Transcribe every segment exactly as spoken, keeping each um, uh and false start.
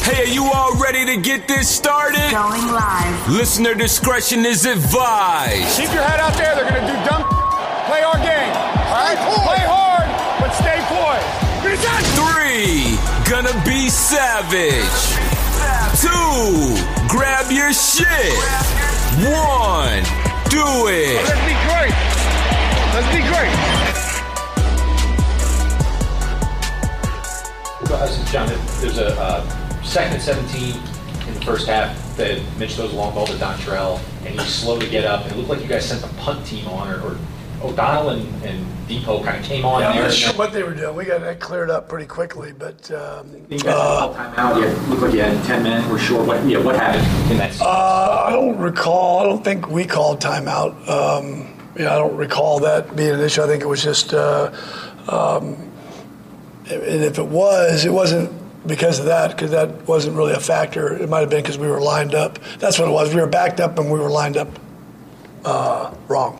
Hey, are you all ready to get this started? Going live. Listener discretion is advised. Keep your head out there. They're going to do dumb. Play our game. All right? Play hard, but stay poised. Three, gonna be savage. Two, grab your shit. One, do it. Let's be great. Let's be great. John, there's a uh, second and seventeen in the first half that Mitch throws a long ball to Dontrell, and he's slow to get up. And it looked like you guys sent the punt team on, or, or O'Donnell and, and Depot kind of came on yeah, there. I'm not sure what they were doing. We got that cleared up pretty quickly, but um, you guys uh, had a timeout. Yeah, looked like you had ten men. We're short. What? Yeah, what happened in that? Uh, I don't recall. I don't think we called timeout. Um, yeah, I don't recall that being an issue. I think it was just. Uh, um, And if it was, it wasn't because of that, because that wasn't really a factor. It might have been because we were lined up. That's what it was. We were backed up and we were lined up uh, wrong.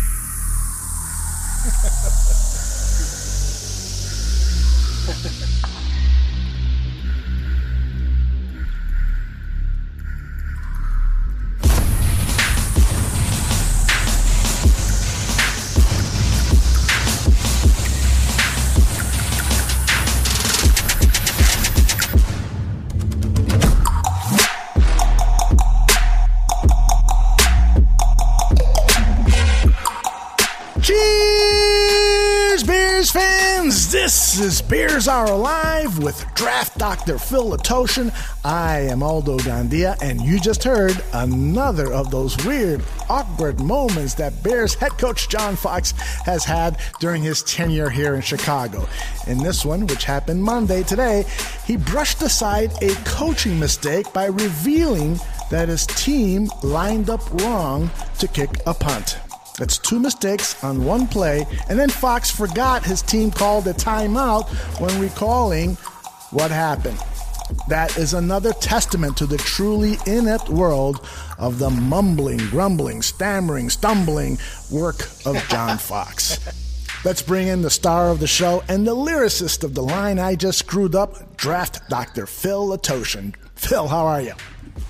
This is Bears Are Alive with Draft Doctor Phil Latoshin. I am Aldo Gandia, and you just heard another of those weird, awkward moments that Bears head coach John Fox has had during his tenure here in Chicago. In this one, which happened Monday today, he brushed aside a coaching mistake by revealing that his team lined up wrong to kick a punt. That's two mistakes on one play, and then Fox forgot his team called a timeout when recalling what happened. That is another testament to the truly inept world of the mumbling, grumbling, stammering, stumbling work of John Fox. Let's bring in the star of the show and the lyricist of the line I just screwed up, Draft Doctor Phil Latoshin. Phil, how are you?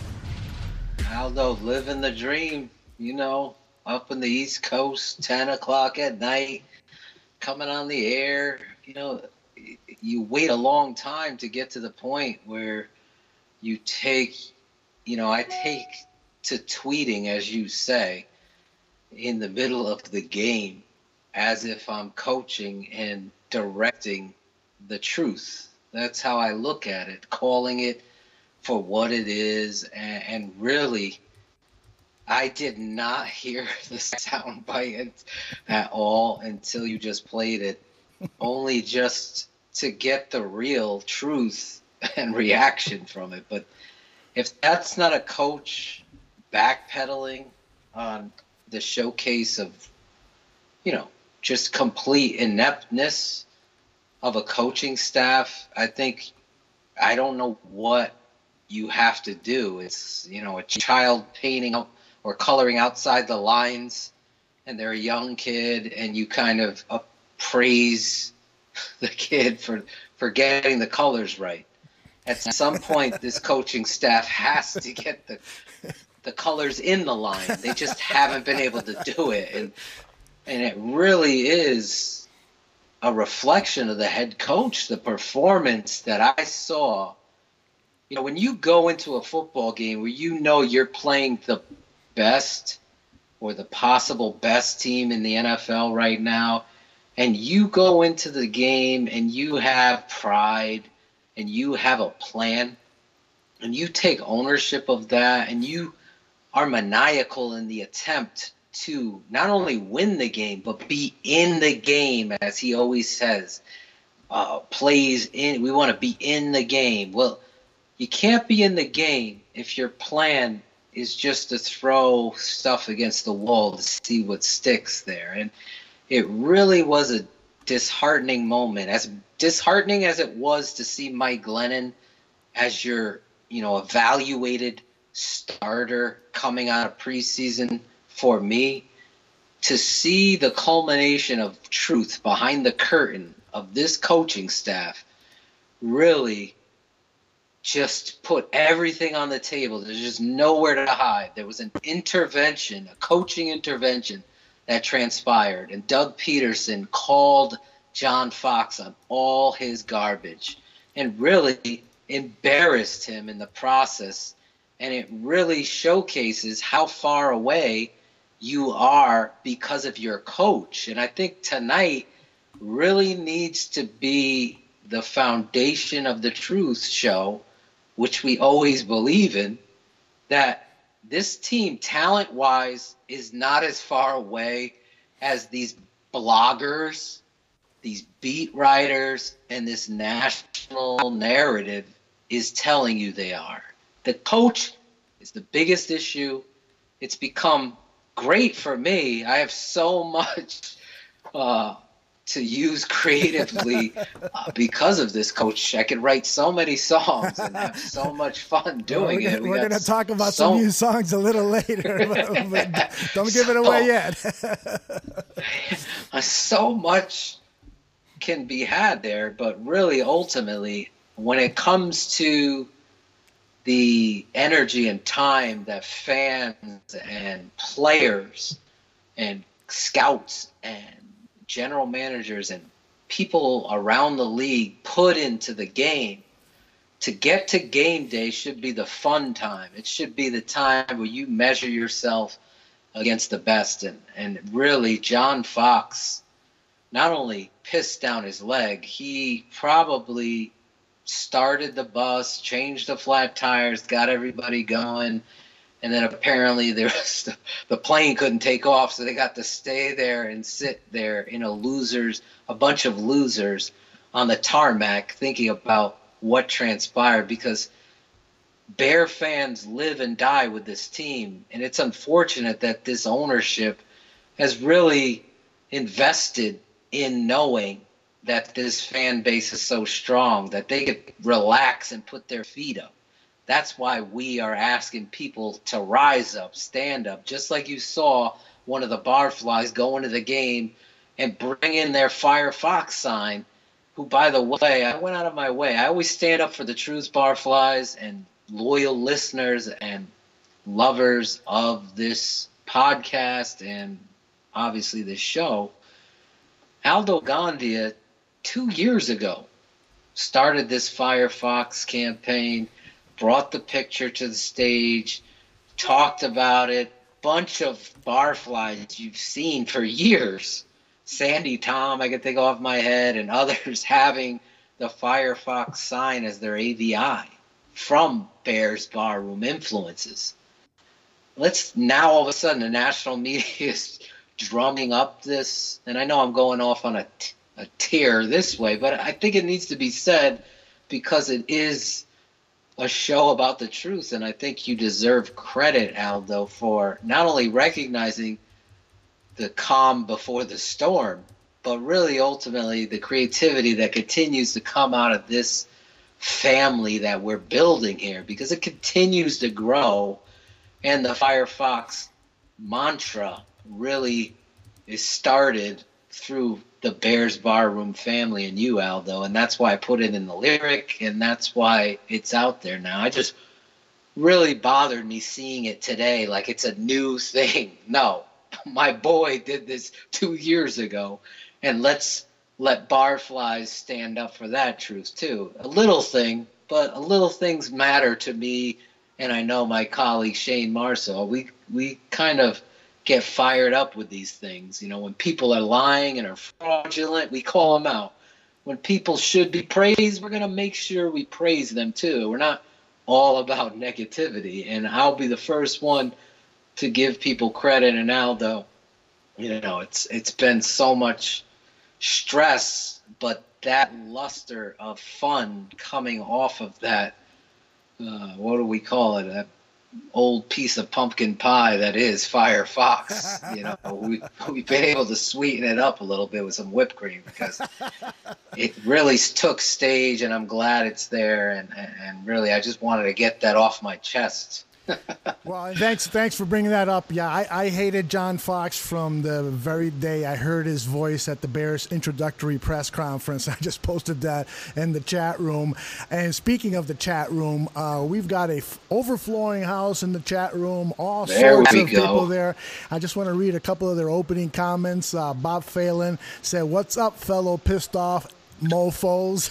Aldo, living the dream, you know. Up in the East Coast, ten o'clock at night, coming on the air. You know, you wait a long time to get to the point where you take, you know, I take to tweeting, as you say, in the middle of the game as if I'm coaching and directing the truth. That's how I look at it, calling it for what it is, and, and really, I did not hear the sound bite at all until you just played it, only just to get the real truth and reaction from it. But if that's not a coach backpedaling on the showcase of, you know, just complete ineptness of a coaching staff, I think, I don't know what you have to do. It's, you know, a child painting out or coloring outside the lines, and they're a young kid, and you kind of uh, praise the kid for, for getting the colors right. At some point, this coaching staff has to get the the colors in the line. They just haven't been able to do it, and and it really is a reflection of the head coach, the performance that I saw. You know, when you go into a football game where you know you're playing the best or the possible best team in the N F L right now, and you go into the game and you have pride and you have a plan and you take ownership of that and you are maniacal in the attempt to not only win the game but be in the game, as he always says, uh, plays in, we want to be in the game. Well, you can't be in the game if your plan is just to throw stuff against the wall to see what sticks there. And it really was a disheartening moment. As disheartening as it was to see Mike Glennon as your, you know, evaluated starter coming out of preseason, for me, to see the culmination of truth behind the curtain of this coaching staff really just put everything on the table. There's just nowhere to hide. There was an intervention, a coaching intervention that transpired, and Doug Peterson called John Fox on all his garbage and really embarrassed him in the process. And it really showcases how far away you are because of your coach. And I think tonight really needs to be the foundation of the Truth Show, which we always believe in, that this team, talent-wise, is not as far away as these bloggers, these beat writers, and this national narrative is telling you they are. The coach is the biggest issue. It's become great for me. I have so much uh, to use creatively uh, because of this coach. I could write so many songs and have so much fun doing well, we're it. We we're going to talk about so, some new songs a little later, but, but don't give it away yet. So much can be had there, but really, ultimately, when it comes to the energy and time that fans and players and scouts and general managers and people around the league put into the game, to get to game day should be the fun time. It should be the time where you measure yourself against the best. And, and really, John Fox not only pissed down his leg, he probably started the bus, changed the flat tires, got everybody going, and then apparently there was the, the plane couldn't take off, so they got to stay there and sit there in a losers, a bunch of losers on the tarmac thinking about what transpired, because Bear fans live and die with this team, and it's unfortunate that this ownership has really invested in knowing that this fan base is so strong that they could relax and put their feet up. That's why we are asking people to rise up, stand up, just like you saw one of the Barflies go into the game and bring in their Fire Fox sign, who, by the way, I went out of my way. I always stand up for the Truth Barflies and loyal listeners and lovers of this podcast and obviously this show. Aldo Gandia, two years ago, started this Fire Fox campaign, brought the picture to the stage, talked about it. Bunch of Barflies you've seen for years. Sandy Tom, I can think off my head, and others having the Fire Fox sign as their A V I from Bears Barroom influences. Let's now all of a sudden the national media is drumming up this, and I know I'm going off on a, a tear this way, but I think it needs to be said because it is a show about the truth, and I think you deserve credit, Aldo, for not only recognizing the calm before the storm, but really ultimately the creativity that continues to come out of this family that we're building here, because it continues to grow, and the Fire Fox mantra really is started through the Bears Barroom family and you, Aldo, and that's why I put it in the lyric, and that's why it's out there now. I just really bothered me seeing it today like it's a new thing. No, my boy did this two years ago, and let's let Barflies stand up for that truth too. A little thing, but a little things matter to me, and I know my colleague Shane Marceau. We we kind of get fired up with these things. You know, when people are lying and are fraudulent, we call them out. When people should be praised, we're going to make sure we praise them too. We're not all about negativity, and I'll be the first one to give people credit. And Aldo, you know, it's it's been so much stress, but that luster of fun coming off of that, uh, what do we call it, that old piece of pumpkin pie that is Fire Fox. You know, we, we've been able to sweeten it up a little bit with some whipped cream, because it really took stage, and I'm glad it's there, and, and really I just wanted to get that off my chest Well, and thanks thanks for bringing that up. Yeah, I, I hated John Fox from the very day I heard his voice at the Bears introductory press conference. I just posted that in the chat room. And speaking of the chat room, uh, we've got a f- overflowing house in the chat room, all There sorts we of go. people there. I just want to read a couple of their opening comments. Uh, Bob Phelan said, "What's up, fellow pissed off mofos?"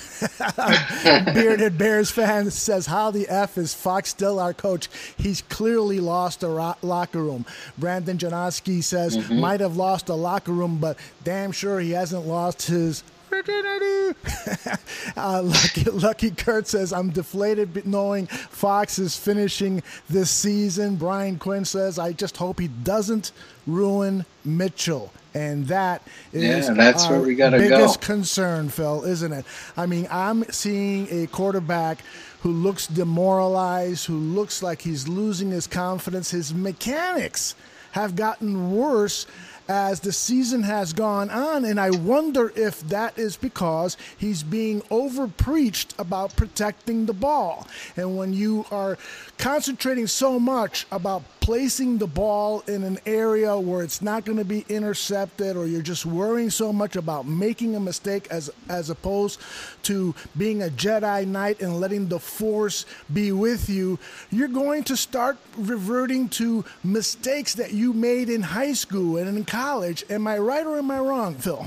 Bearded Bears fan says, "How the F is Fox still our coach? He's clearly lost a ro- locker room." Brandon Janoski says, Mm-hmm. "Might have lost a locker room, but damn sure he hasn't lost his virginity." uh, Lucky, Lucky Kurt says, "I'm deflated knowing Fox is finishing this season." Brian Quinn says, "I just hope he doesn't ruin Mitchell." And that is Yeah, that's our where we gotta biggest go. concern, Phil, isn't it? I mean, I'm seeing a quarterback who looks demoralized, who looks like he's losing his confidence. His mechanics have gotten worse as the season has gone on, and I wonder if that is because he's being overpreached about protecting the ball. And when you are concentrating so much about placing the ball in an area where it's not going to be intercepted, or you're just worrying so much about making a mistake as as opposed to being a Jedi Knight and letting the Force be with you, you're going to start reverting to mistakes that you made in high school and in college. Am I right or am I wrong, Phil?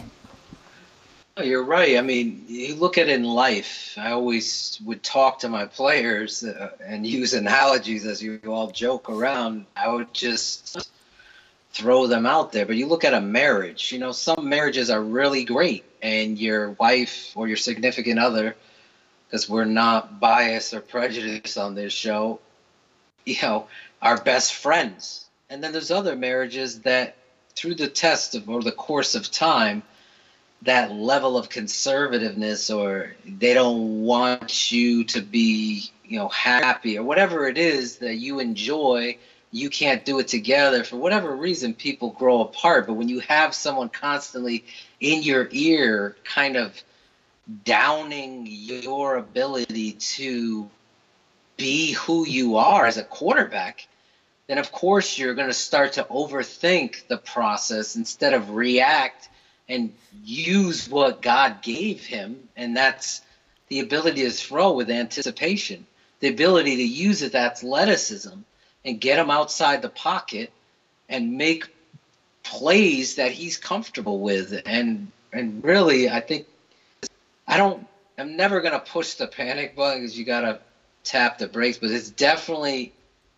No, you're right. I mean, you look at it in life. I always would talk to my players uh, and use analogies as you all joke around. I would just throw them out there. But you look at a marriage, you know, some marriages are really great, and your wife or your significant other, because we're not biased or prejudiced on this show, you know, are best friends. And then there's other marriages that through the test of or the course of time, that level of conservativeness, or they don't want you to be, you know, happy or whatever it is that you enjoy, you can't do it together. For whatever reason, people grow apart. But when you have someone constantly in your ear kind of downing your ability to be who you are as a quarterback, then of course you're going to start to overthink the process instead of react and use what God gave him, and that's the ability to throw with anticipation, the ability to use it, athleticism, and get him outside the pocket and make plays that he's comfortable with. And and really, I think I don't. I'm never gonna push the panic button because you gotta tap the brakes, but it's definitely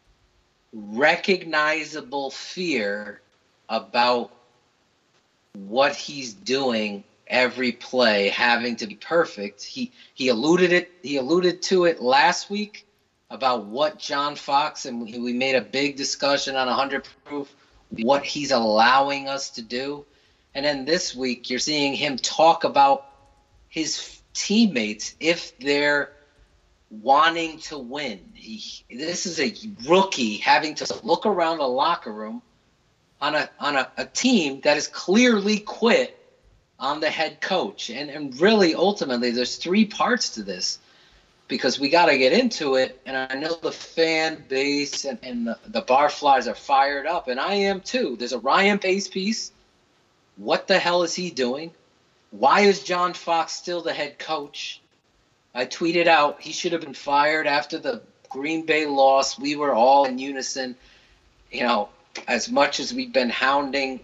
recognizable fear about what he's doing every play, having to be perfect. He he alluded it. He alluded to it last week about what John Fox, and we, we made a big discussion on one hundred Proof, what he's allowing us to do. And then this week, you're seeing him talk about his teammates if they're wanting to win. He, this is a rookie having to look around the locker room on a on a, a team that is clearly quit on the head coach. And, and really, ultimately, there's three parts to this, because we got to get into it. And I know the fan base and, and the, the Barflies are fired up, and I am too. There's a Ryan Pace piece. What the hell is he doing? Why is John Fox still the head coach? I tweeted out he should have been fired after the Green Bay loss. We were all in unison. You know, as much as we've been hounding,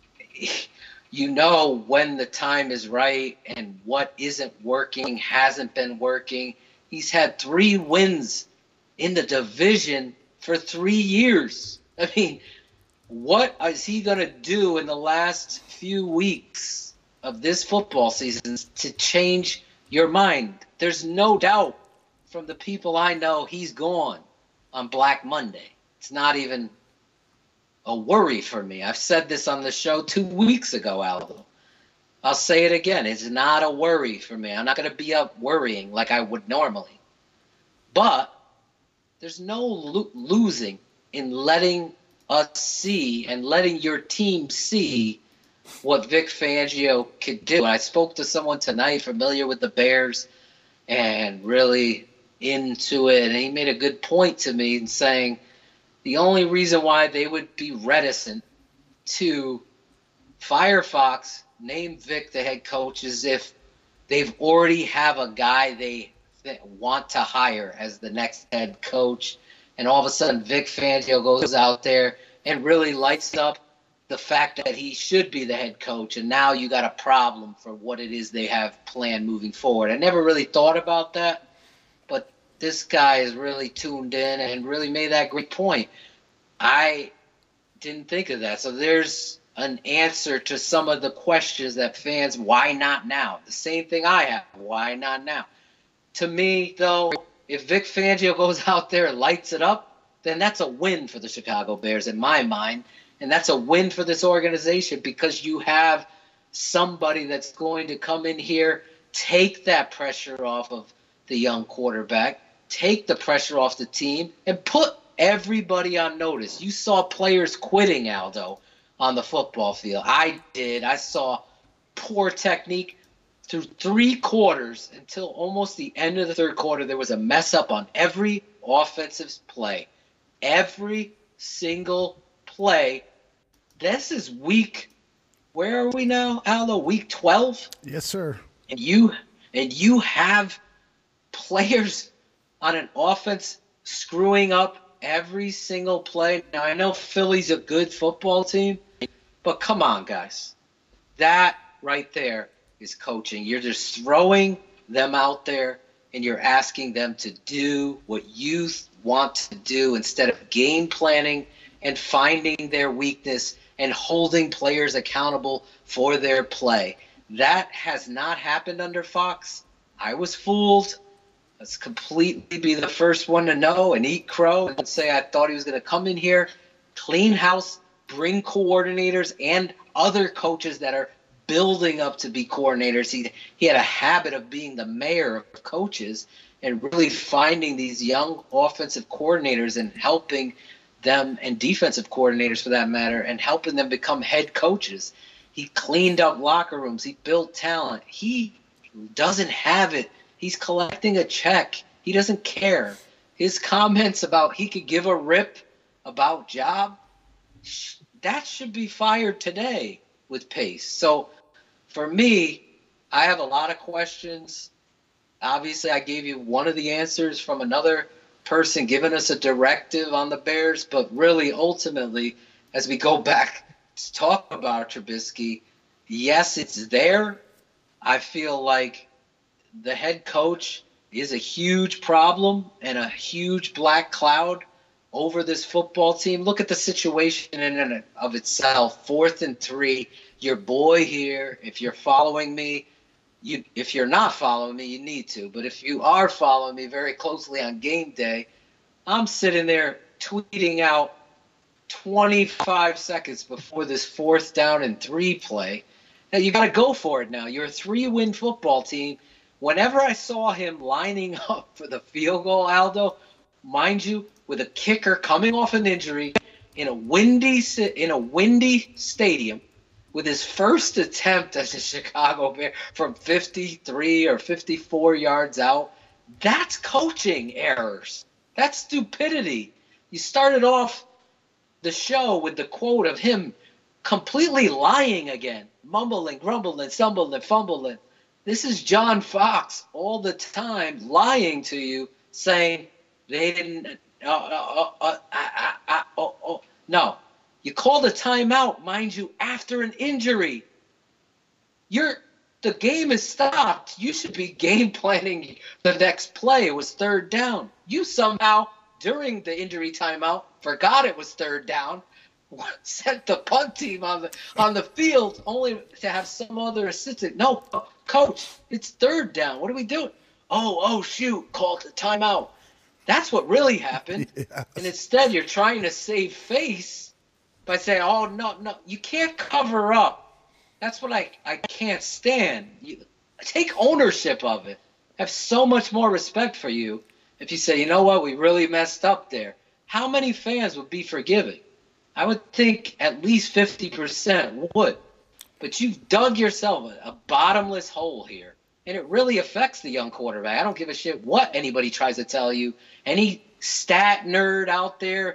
you know when the time is right and what isn't working, hasn't been working. He's had three wins in the division for three years. I mean, what is he going to do in the last few weeks of this football season to change your mind? There's no doubt from the people I know he's gone on Black Monday. It's not even a worry for me. I've said this on the show two weeks ago, Aldo. I'll say it again. It's not a worry for me. I'm not going to be up worrying like I would normally. But there's no lo- losing in letting us see and letting your team see what Vic Fangio could do. And I spoke to someone tonight familiar with the Bears and really into it, and he made a good point to me in saying, the only reason why they would be reticent to fire Fox, name Vic the head coach, is if they've already have a guy they th- want to hire as the next head coach, and all of a sudden Vic Fangio goes out there and really lights up the fact that he should be the head coach, and now you got a problem for what it is they have planned moving forward. I never really thought about that, but this guy is really tuned in and really made that great point. I didn't think of that. So there's an answer to some of the questions that fans, why not now? The same thing I have, why not now? To me, though, if Vic Fangio goes out there and lights it up, then that's a win for the Chicago Bears in my mind. And that's a win for this organization because you have somebody that's going to come in here, take that pressure off of the young quarterback, take the pressure off the team, and put everybody on notice. You saw players quitting, Aldo, on the football field. I did. I saw poor technique through three quarters until almost the end of the third quarter. There was a mess up on every offensive play. Every single play. This is week, where are we now, Aldo? Week twelve? Yes, sir. And you and you have players on an offense screwing up every single play. Now, I know Philly's a good football team, but come on, guys. That right there is coaching. You're just throwing them out there, and you're asking them to do what you want to do instead of game planning and finding their weakness and holding players accountable for their play. That has not happened under Fox. I was fooled. Let's completely be the first one to know and eat crow and say I thought he was going to come in here, clean house, bring coordinators and other coaches that are building up to be coordinators. He, he had a habit of being the mayor of coaches and really finding these young offensive coordinators and helping them, and defensive coordinators for that matter, and helping them become head coaches. He cleaned up locker rooms. He built talent. He doesn't have it. He's collecting a check. He doesn't care. His comments about he could give a rip about job, that should be fired today with Pace. So for me, I have a lot of questions. Obviously, I gave you one of the answers from another person giving us a directive on the Bears, but really, ultimately, as we go back to talk about Trubisky, yes, it's there. I feel like the head coach is a huge problem and a huge black cloud over this football team. Look at the situation in and of itself. Fourth and three, your boy here, if you're following me, You, if you're not following me, you need to. But if you are following me very closely on game day, I'm sitting there tweeting out twenty-five seconds before this fourth down and three play that you got to go for it now. You're a three-win football team. Whenever I saw him lining up for the field goal, Aldo, mind you, with a kicker coming off an injury in a windy in a windy stadium, with his first attempt as a Chicago Bear from fifty-three or fifty-four yards out, that's coaching errors. That's stupidity. You started off the show with the quote of him completely lying again, mumbling, grumbling, stumbling, fumbling. This is John Fox all the time lying to you, saying they didn't uh, uh, uh, uh, uh, uh, uh, no. You called a timeout, mind you, after an injury. You're the game is stopped. You should be game planning the next play. It was third down. You somehow, during the injury timeout, forgot it was third down, sent the punt team on the on the field only to have some other assistant. No, coach, it's third down. What are we doing? Oh, oh, shoot, called the timeout. That's what really happened. Yes. And instead, you're trying to save face by saying, oh, no, no, you can't cover up. That's what I, I can't stand. You, take ownership of it. I have so much more respect for you if you say, you know what, we really messed up there. How many fans would be forgiving? I would think at least fifty percent would. But you've dug yourself a, a bottomless hole here, and it really affects the young quarterback. I don't give a shit what anybody tries to tell you. Any stat nerd out there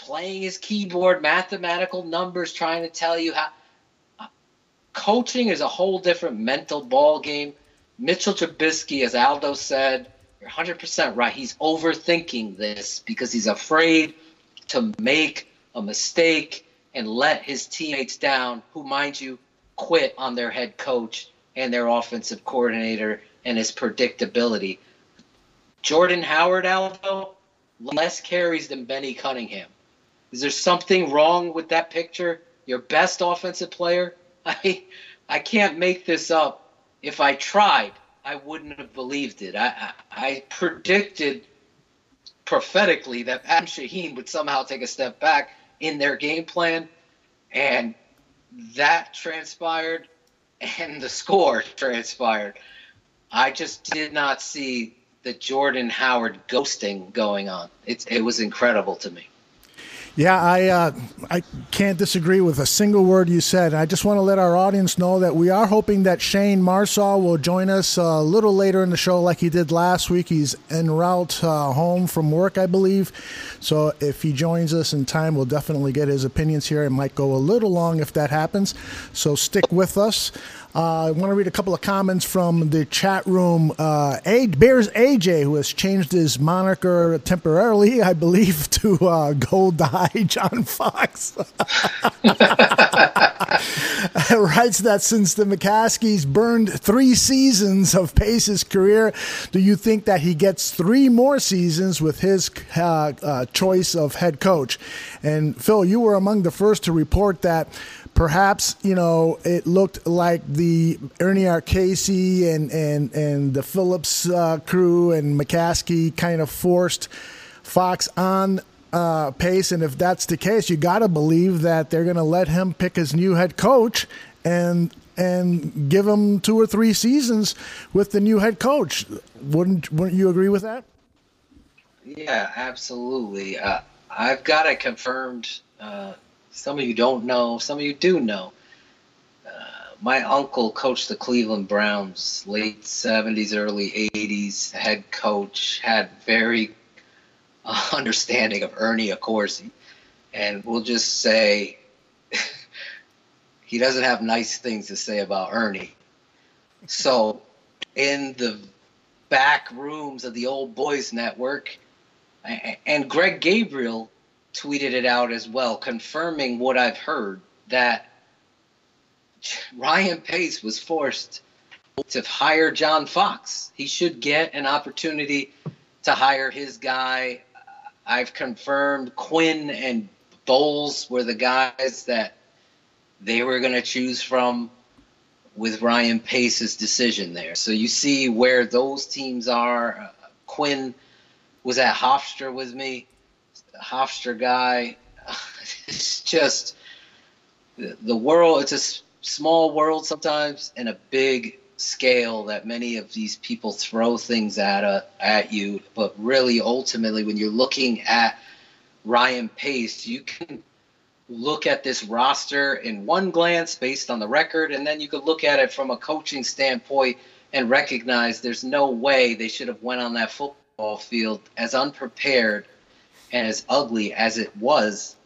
playing his keyboard, mathematical numbers, trying to tell you how. Coaching is a whole different mental ball game. Mitchell Trubisky, as Aldo said, you're one hundred percent right. He's overthinking this because he's afraid to make a mistake and let his teammates down, who, mind you, quit on their head coach and their offensive coordinator and his predictability. Jordan Howard, Aldo, less carries than Benny Cunningham. Is there something wrong with that picture? Your best offensive player? I I can't make this up. If I tried, I wouldn't have believed it. I, I, I predicted prophetically that Adam Shaheen would somehow take a step back in their game plan, and that transpired, and the score transpired. I just did not see the Jordan Howard ghosting going on. It's, it was incredible to me. Yeah, I uh, I can't disagree with a single word you said. I just want to let our audience know that we are hoping that Shane Marsaw will join us a little later in the show like he did last week. He's en route uh, home from work, I believe. So if he joins us in time, we'll definitely get his opinions here. It might go a little long if that happens. So stick with us. Uh, I want to read a couple of comments from the chat room. Uh, a- Bears A J, who has changed his moniker temporarily, I believe, to uh, Go Die John Fox, writes that since the McCaskies burned three seasons of Pace's career, do you think that he gets three more seasons with his uh, uh, choice of head coach? And Phil, you were among the first to report that perhaps, you know, it looked like the Ernie Arcasi and, and, and the Phillips uh, crew and McCaskey kind of forced Fox on uh, Pace. And if that's the case, you got to believe that they're going to let him pick his new head coach and and give him two or three seasons with the new head coach. Wouldn't wouldn't you agree with that? Yeah, absolutely. Uh, I've got it confirmed. Uh, Some of you don't know. Some of you do know. Uh, my uncle coached the Cleveland Browns, late seventies, early eighties, head coach, had very uh, understanding of Ernie Accorsi. And we'll just say he doesn't have nice things to say about Ernie. So in the back rooms of the Old Boys Network, and Greg Gabriel tweeted it out as well, confirming what I've heard, that Ryan Pace was forced to hire John Fox. He should get an opportunity to hire his guy. I've confirmed Quinn and Bowles were the guys that they were going to choose from with Ryan Pace's decision there. So you see where those teams are. Uh, Quinn was at Hofstra with me. Hofstra guy. It's just the, the world. It's a s- small world sometimes, and a big scale that many of these people throw things at uh, at you. But really, ultimately, when you're looking at Ryan Pace, you can look at this roster in one glance based on the record, and then you could look at it from a coaching standpoint and recognize there's no way they should have went on that football field as unprepared and as ugly as it was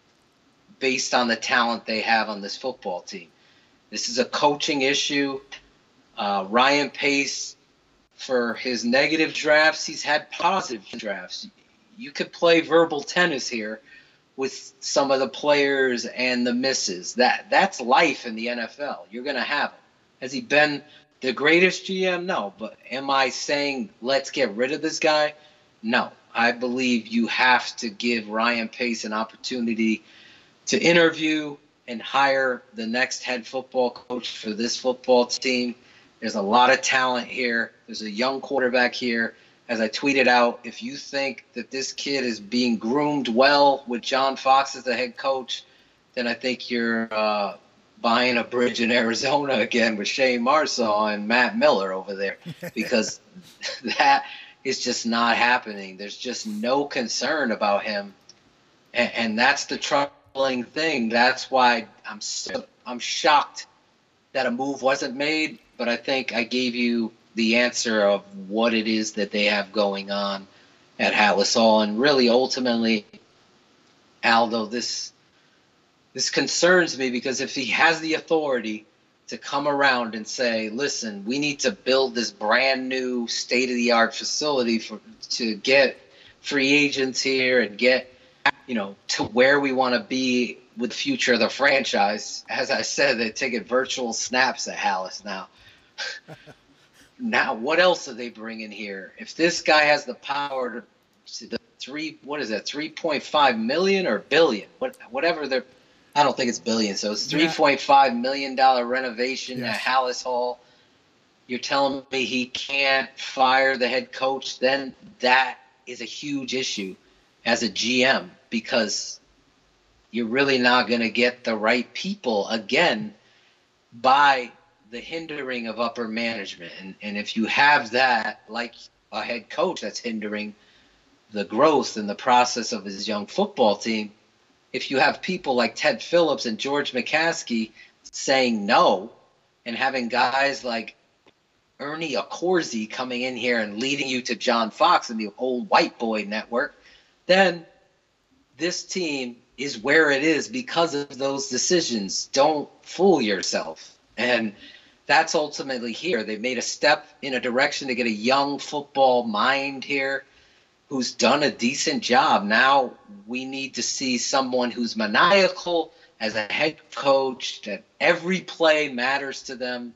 based on the talent they have on this football team. This is a coaching issue. Uh, Ryan Pace, for his negative drafts, he's had positive drafts. You could play verbal tennis here with some of the players and the misses. That That's life in the N F L. You're going to have it. Has he been the greatest G M? No. But am I saying let's get rid of this guy? No. I believe you have to give Ryan Pace an opportunity to interview and hire the next head football coach for this football team. There's a lot of talent here. There's a young quarterback here. As I tweeted out, if you think that this kid is being groomed well with John Fox as the head coach, then I think you're uh, buying a bridge in Arizona again with Shane Marsaw and Matt Miller over there, because that is just not happening. There's just no concern about him, and, and that's the troubling thing. That's why I'm so, I'm shocked that a move wasn't made, but I think I gave you the answer of what it is that they have going on at Halas Hall. And really, ultimately, Aldo, this this concerns me, because if he has the authority to come around and say, listen, we need to build this brand new state-of-the-art facility for to get free agents here and get, you know, to where we want to be with the future of the franchise. As I said, they're taking virtual snaps at Halas now. Now, what else are they bringing here? If this guy has the power to, to the three, what is that, three point five million or billion, what, whatever they're, I don't think it's billion. So it's three point five million dollar renovation Yes. at Halas Hall. You're telling me he can't fire the head coach? Then that is a huge issue as a G M, because you're really not going to get the right people again by the hindering of upper management. And, and if you have that, like a head coach that's hindering the growth and the process of his young football team, if you have people like Ted Phillips and George McCaskey saying no, and having guys like Ernie Accorsi coming in here and leading you to John Fox and the old white boy network, then this team is where it is because of those decisions. Don't fool yourself. And that's ultimately here. They made a step in a direction to get a young football mind here who's done a decent job. Now we need to see someone who's maniacal as a head coach, that every play matters to them.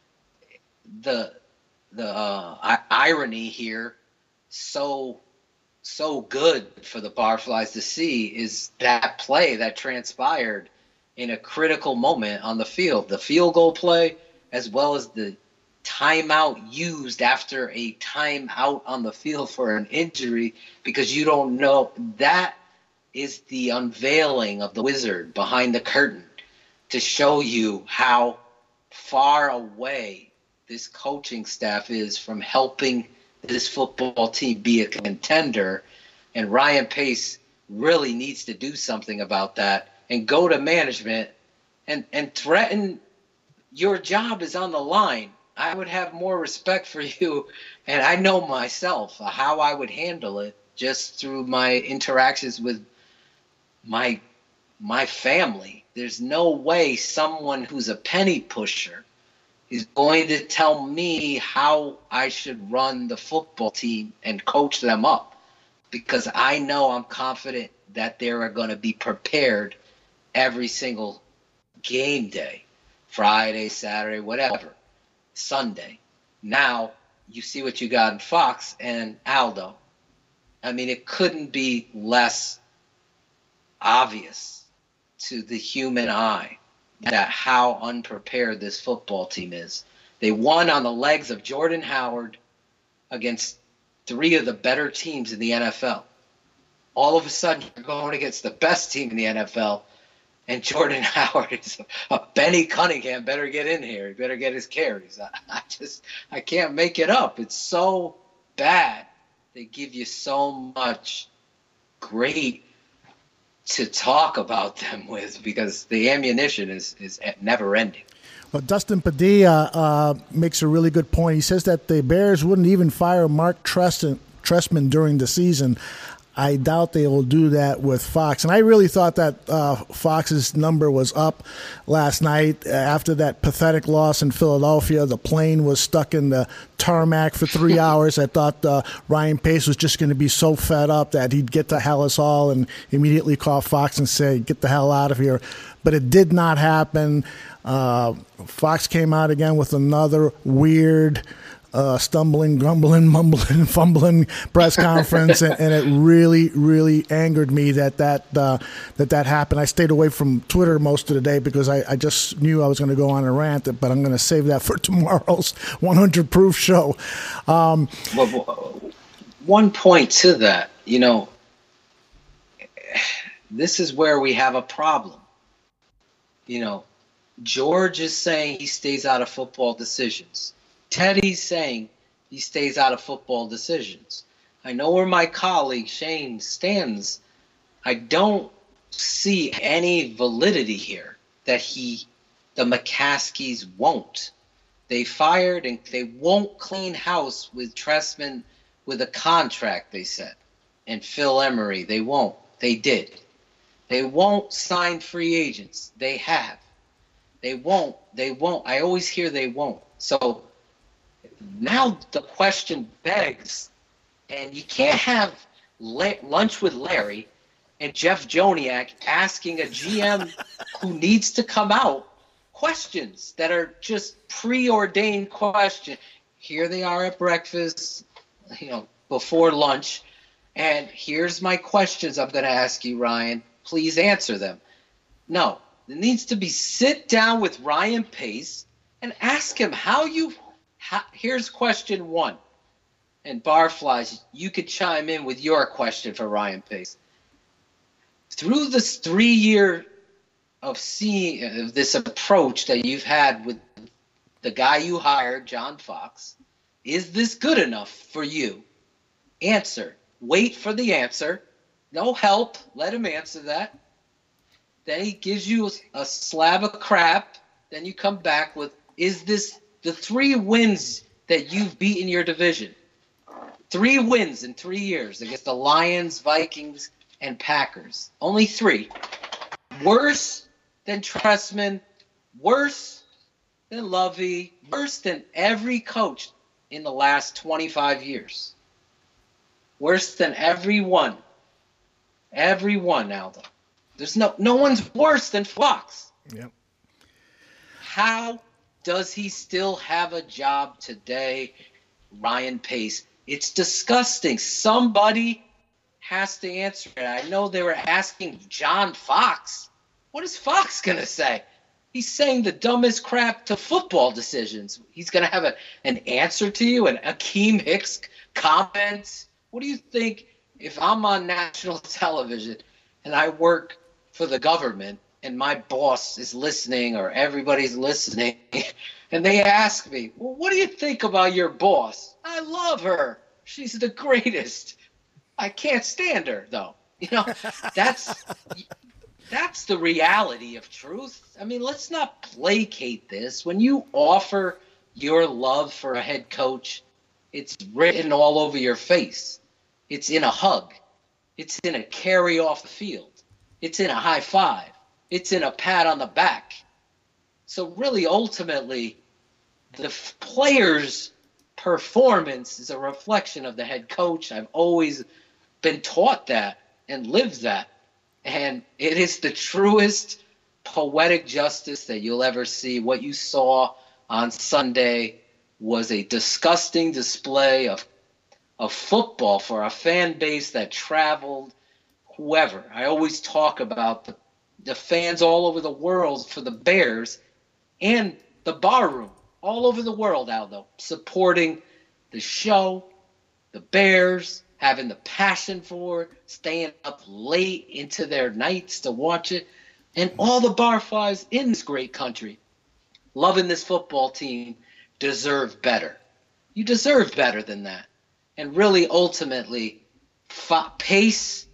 The the uh, I- irony here, so so good for the Barflies to see, is that play that transpired in a critical moment on the field, the field goal play, as well as the timeout used after a timeout on the field for an injury, because you don't know. That is the unveiling of the wizard behind the curtain to show you how far away this coaching staff is from helping this football team be a contender. And Ryan Pace really needs to do something about that and go to management and, and threaten. Your job is on the line. I would have more respect for you, and I know myself how I would handle it just through my interactions with my my family. There's no way someone who's a penny pusher is going to tell me how I should run the football team and coach them up, because I know I'm confident that they are going to be prepared every single game day, Friday, Saturday, whatever, Sunday. Now you see what you got in Fox and Aldo. I mean, it couldn't be less obvious to the human eye that how unprepared this football team is. They won on the legs of Jordan Howard against three of the better teams in the N F L. All of a sudden, you're going against the best team in the N F L, and Jordan Howard is a, a Benny Cunningham. Better get in here. He better get his carries. I, I just, I can't make it up. It's so bad. They give you so much great to talk about them with, because the ammunition is, is never ending. Well, Dustin Padilla uh, makes a really good point. He says that the Bears wouldn't even fire Mark Trestman, Trestman during the season. I doubt they will do that with Fox. And I really thought that uh, Fox's number was up last night after that pathetic loss in Philadelphia. The plane was stuck in the tarmac for three hours. I thought uh, Ryan Pace was just going to be so fed up that he'd get to Halas Hall and immediately call Fox and say, get the hell out of here. But it did not happen. Uh, Fox came out again with another weird Uh, stumbling, grumbling, mumbling, fumbling press conference, and, and it really, really angered me that that uh, that that happened. I stayed away from Twitter most of the day because I, I just knew I was going to go on a rant, but I'm going to save that for tomorrow's one hundred proof show. Um, well, one point to that, you know, this is where we have a problem. You know, George is saying he stays out of football decisions. Teddy's saying he stays out of football decisions. I know where my colleague Shane stands. I don't see any validity here that he, the McCaskies won't. They fired and they won't clean house with Trestman with a contract, they said. And Phil Emery, they won't. They did. They won't sign free agents. They have. They won't. They won't. I always hear they won't. So now the question begs, and you can't have la- lunch with Larry and Jeff Joniak asking a G M who needs to come out questions that are just preordained questions. Here they are at breakfast, you know, before lunch, and here's my questions I'm going to ask you, Ryan. Please answer them. No, it needs to be sit down with Ryan Pace and ask him how you how, here's question one. And Barflies, you could chime in with your question for Ryan Pace. Through this three year of seeing of this approach that you've had with the guy you hired, John Fox, is this good enough for you? Answer. Wait for the answer. No help. Let him answer that. Then he gives you a slab of crap. Then you come back with, is this the three wins that you've beaten your division? Three wins in three years against the Lions, Vikings, and Packers. Only three. Worse than Trestman. Worse than Lovey. Worse than every coach in the last twenty-five years. Worse than every one. Every one, Aldo. There's no no one's worse than Fox. Yep. How does he still have a job today, Ryan Pace? It's disgusting. Somebody has to answer it. I know they were asking John Fox. What is Fox going to say? He's saying the dumbest crap to football decisions. He's going to have a, an answer to you, an Akeem Hicks comments. What do you think if I'm on national television and I work for the government and my boss is listening or everybody's listening and they ask me, well, what do you think about your boss? I love her. She's the greatest. I can't stand her, though. You know, that's that's the reality of truth. I mean, let's not placate this. When you offer your love for a head coach, it's written all over your face. It's in a hug. It's in a carry off the field. It's in a high five. It's in a pat on the back. So really, ultimately, the f- player's performance is a reflection of the head coach. I've always been taught that and lived that. And it is the truest poetic justice that you'll ever see. What you saw on Sunday was a disgusting display of of football for a fan base that traveled, whoever. I always talk about the, the fans all over the world for the Bears and the bar room all over the world, Aldo, supporting the show, the Bears, having the passion for it, staying up late into their nights to watch it, and all the Barflies in this great country, loving this football team, deserve better. You deserve better than that. And really, ultimately, Pace,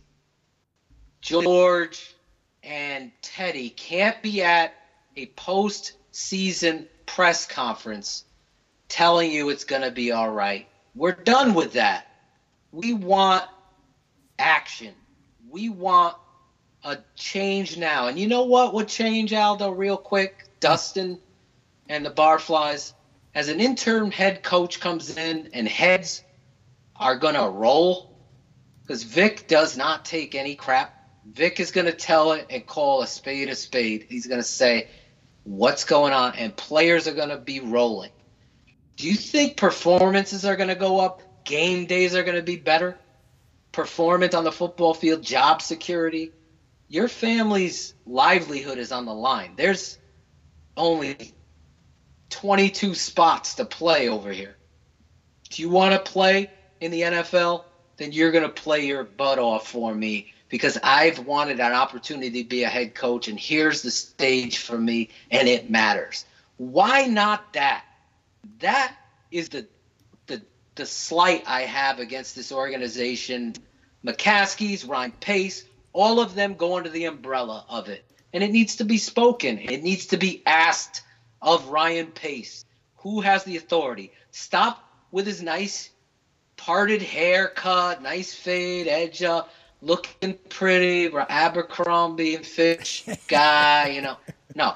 George, and Teddy can't be at a post-season press conference telling you it's going to be all right. We're done with that. We want action. We want a change now. And you know what would change, Aldo, real quick? Dustin and the Barflies. As an interim head coach comes in and heads are going to roll, because Vic does not take any crap. Vic is going to tell it and call a spade a spade. He's going to say what's going on, and players are going to be rolling. Do you think performances are going to go up? Game days are going to be better? Performance on the football field, job security? Your family's livelihood is on the line. There's only twenty-two spots to play over here. Do you want to play in the N F L? Then you're going to play your butt off for me, because I've wanted an opportunity to be a head coach, and here's the stage for me, and it matters. Why not that? That is the the the slight I have against this organization. McCaskey's, Ryan Pace, all of them go under the umbrella of it. And it needs to be spoken. It needs to be asked of Ryan Pace. Who has the authority? Stop with his nice parted haircut, nice fade, edge up. looking pretty, Abercrombie and Fitch guy, you know. No.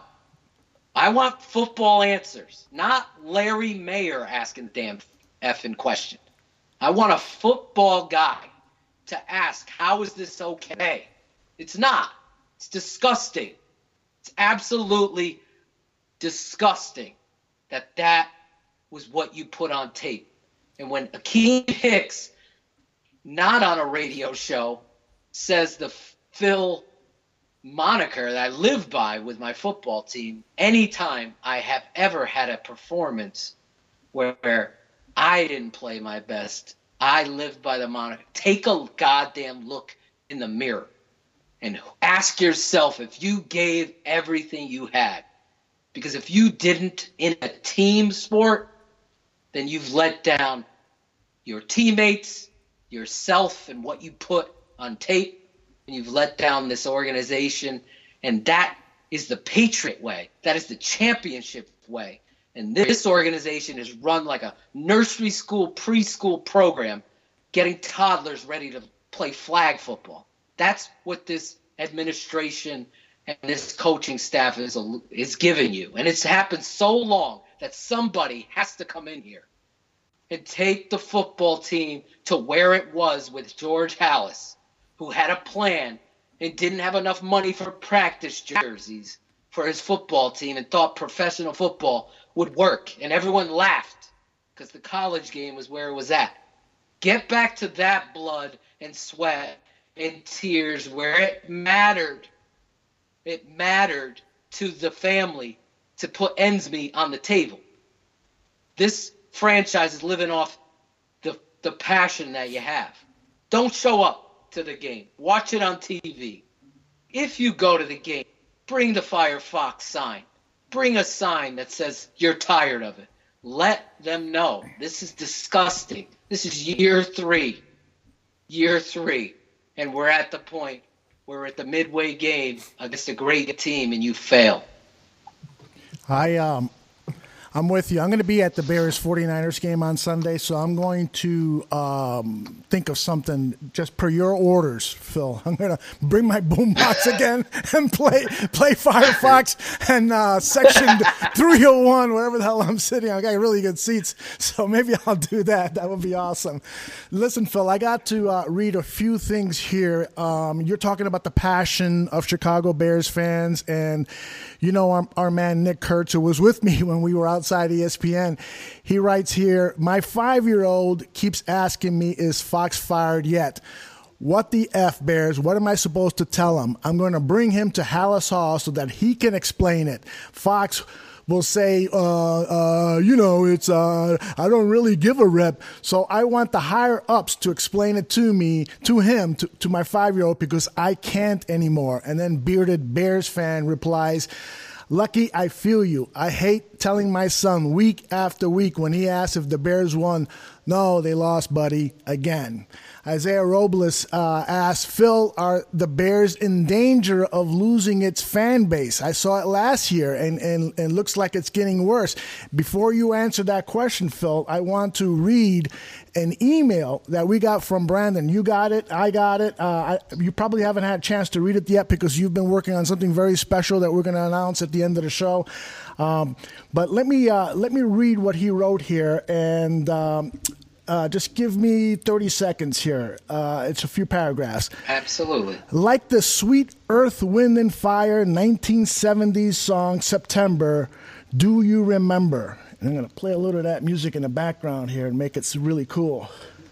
I want football answers, not Larry Mayer asking the damn effing question. I want a football guy to ask, how is this okay? It's not. It's disgusting. It's absolutely disgusting that that was what you put on tape. And when Akeem Hicks, not on a radio show, says the Phil moniker that I live by with my football team, anytime I have ever had a performance where I didn't play my best, I lived by the moniker. Take a goddamn look in the mirror and ask yourself if you gave everything you had. Because if you didn't in a team sport, then you've let down your teammates, yourself, and what you put on tape, and you've let down this organization. And that is the Patriot way. That is the championship way. And this organization is run like a nursery school, preschool program, getting toddlers ready to play flag football. That's what this administration and this coaching staff is is giving you. And it's happened so long that somebody has to come in here and take the football team to where it was with George Halas, who had a plan and didn't have enough money for practice jerseys for his football team and thought professional football would work. And everyone laughed because the college game was where it was at. Get back to that blood and sweat and tears where it mattered. It mattered to the family to put ends meet on the table. This franchise is living off the, the passion that you have. Don't show up to the game. Watch it on T V. If you go to the game, bring the Firefox sign. Bring a sign that says you're tired of it. Let them know. This is disgusting. This is year three. Year three. And we're at the point where we're at the midway game against a great team and you fail. I, um, I'm with you. I'm going to be at the Bears forty-niners game on Sunday, so I'm going to um, think of something just per your orders, Phil. I'm going to bring my boombox again and play play Firefox and uh, Section three oh one, wherever the hell I'm sitting. I got really good seats, so maybe I'll do that. That would be awesome. Listen, Phil, I got to uh, read a few things here. Um, you're talking about the passion of Chicago Bears fans, and you know our, our man Nick Kurtz, who was with me when we were out outside E S P N. He writes here, my five-year-old keeps asking me, is Fox fired yet? What the F, Bears? What am I supposed to tell him? I'm going to bring him to Halas Hall so that he can explain it. Fox will say, uh, uh, you know, it's, uh, I don't really give a rep. So I want the higher ups to explain it to me, to him, to, to my five-year-old, because I can't anymore. And then bearded Bears fan replies, Lucky, I feel you. I hate telling my son week after week when he asks if the Bears won, no, they lost, buddy, again. Isaiah Robles uh, asked, Phil, are the Bears in danger of losing its fan base? I saw it last year, and, and, and looks like it's getting worse. Before you answer that question, Phil, I want to read an email that we got from Brandon. You got it. I got it. Uh, I, you probably haven't had a chance to read it yet because you've been working on something very special that we're going to announce at the end of the show. Um, but let me uh, let me read what he wrote here, and um, uh, just give me thirty seconds here. Uh, it's a few paragraphs. Absolutely. Like the sweet Earth, Wind, and Fire nineteen seventies song, September, do you remember? And I'm going to play a little of that music in the background here and make it really cool.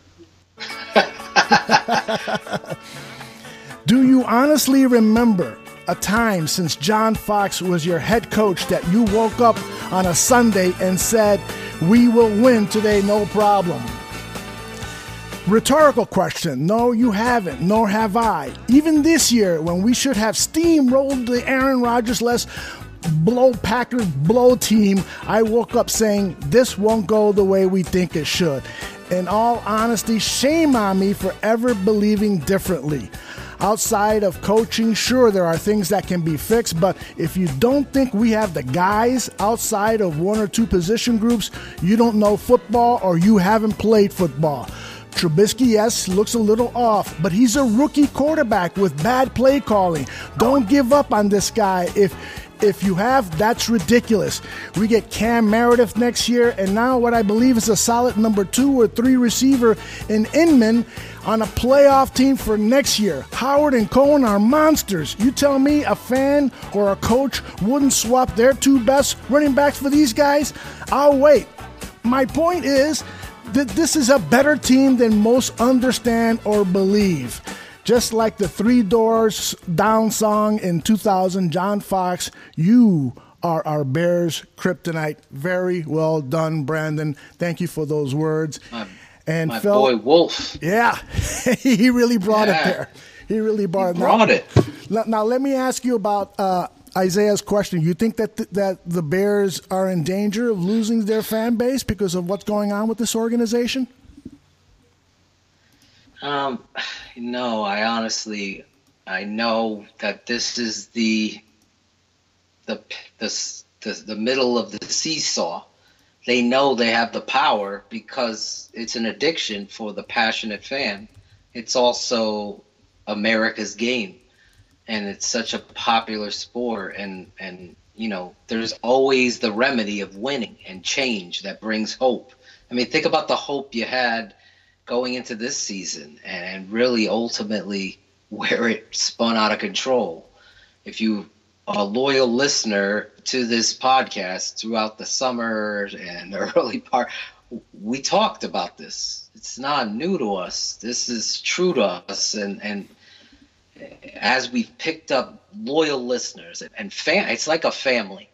Do you honestly remember a time since John Fox was your head coach that you woke up on a Sunday and said, we will win today, no problem? Rhetorical question. No, you haven't, nor have I. Even this year, when we should have steamrolled the Aaron Rodgers-less blow Packers blow team, I woke up saying, this won't go the way we think it should. In all honesty, shame on me for ever believing differently. Outside of coaching, sure, there are things that can be fixed, but if you don't think we have the guys outside of one or two position groups, you don't know football or you haven't played football. Trubisky, yes, looks a little off, but he's a rookie quarterback with bad play calling. Don't give up on this guy. If if you have, that's ridiculous. We get Cam Meredith next year, and now what I believe is a solid number two or three receiver in Inman on a playoff team for next year. Howard and Cohen are monsters. You tell me a fan or a coach wouldn't swap their two best running backs for these guys? I'll wait. My point is that this is a better team than most understand or believe. Just like the Three Doors Down song in two thousand, John Fox, you are our Bears kryptonite. Very well done, Brandon. Thank you for those words. My, and my Phil, boy Wolf. Yeah, he really brought yeah. it there. He really brought, he it, brought now, it. Now, now, let me ask you about uh, Isaiah's question. You think that th- that the Bears are in danger of losing their fan base because of what's going on with this organization? Um, no, I honestly, I know that this is the, the, the, the, the middle of the seesaw. They know they have the power because it's an addiction for the passionate fan. It's also America's game, and it's such a popular sport. And, and, you know, there's always the remedy of winning and change that brings hope. I mean, think about the hope you had going into this season and really ultimately where it spun out of control. If you are a loyal listener to this podcast throughout the summer and the early part, we talked about this. It's not new to us. This is true to us. And, and as we've picked up loyal listeners and fan, it's like a family.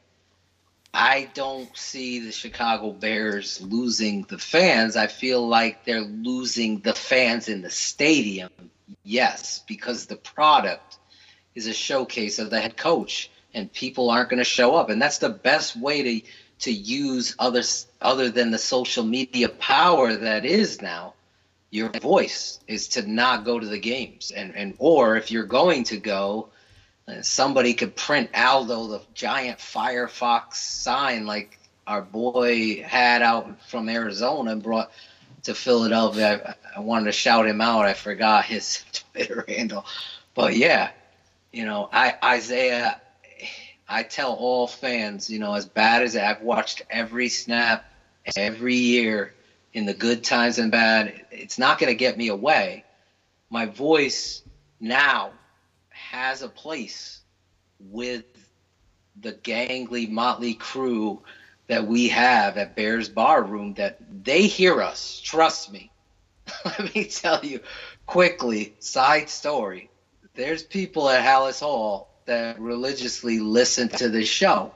I don't see the Chicago Bears losing the fans. I feel like they're losing the fans in the stadium, yes, because the product is a showcase of the head coach, and people aren't going to show up. And that's the best way to to use others other than the social media power that is now. Your voice is to not go to the games, and and or if you're going to go, somebody could print Aldo the giant Firefox sign like our boy had out from Arizona and brought to Philadelphia. I, I wanted to shout him out. I forgot his Twitter handle. But, yeah, you know, I Isaiah, I tell all fans, you know, as bad as I've watched every snap every year in the good times and bad, it's not going to get me away. My voice now has a place with the gangly, motley crew that we have at Bears Bar Room, that they hear us. Trust me. Let me tell you quickly, side story. There's people at Hallis Hall that religiously listen to this show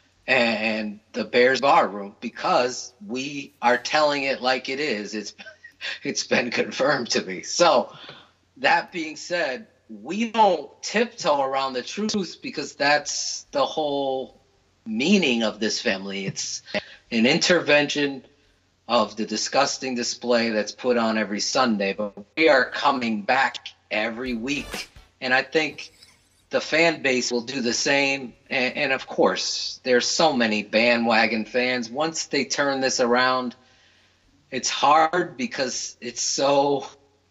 and the Bears Bar Room because we are telling it like it is. It's it's been confirmed to me. So that being said, we don't tiptoe around the truth because that's the whole meaning of this family. It's an intervention of the disgusting display that's put on every Sunday, but we are coming back every week. And I think the fan base will do the same. And, and of course, there's so many bandwagon fans. Once they turn this around, it's hard because it's so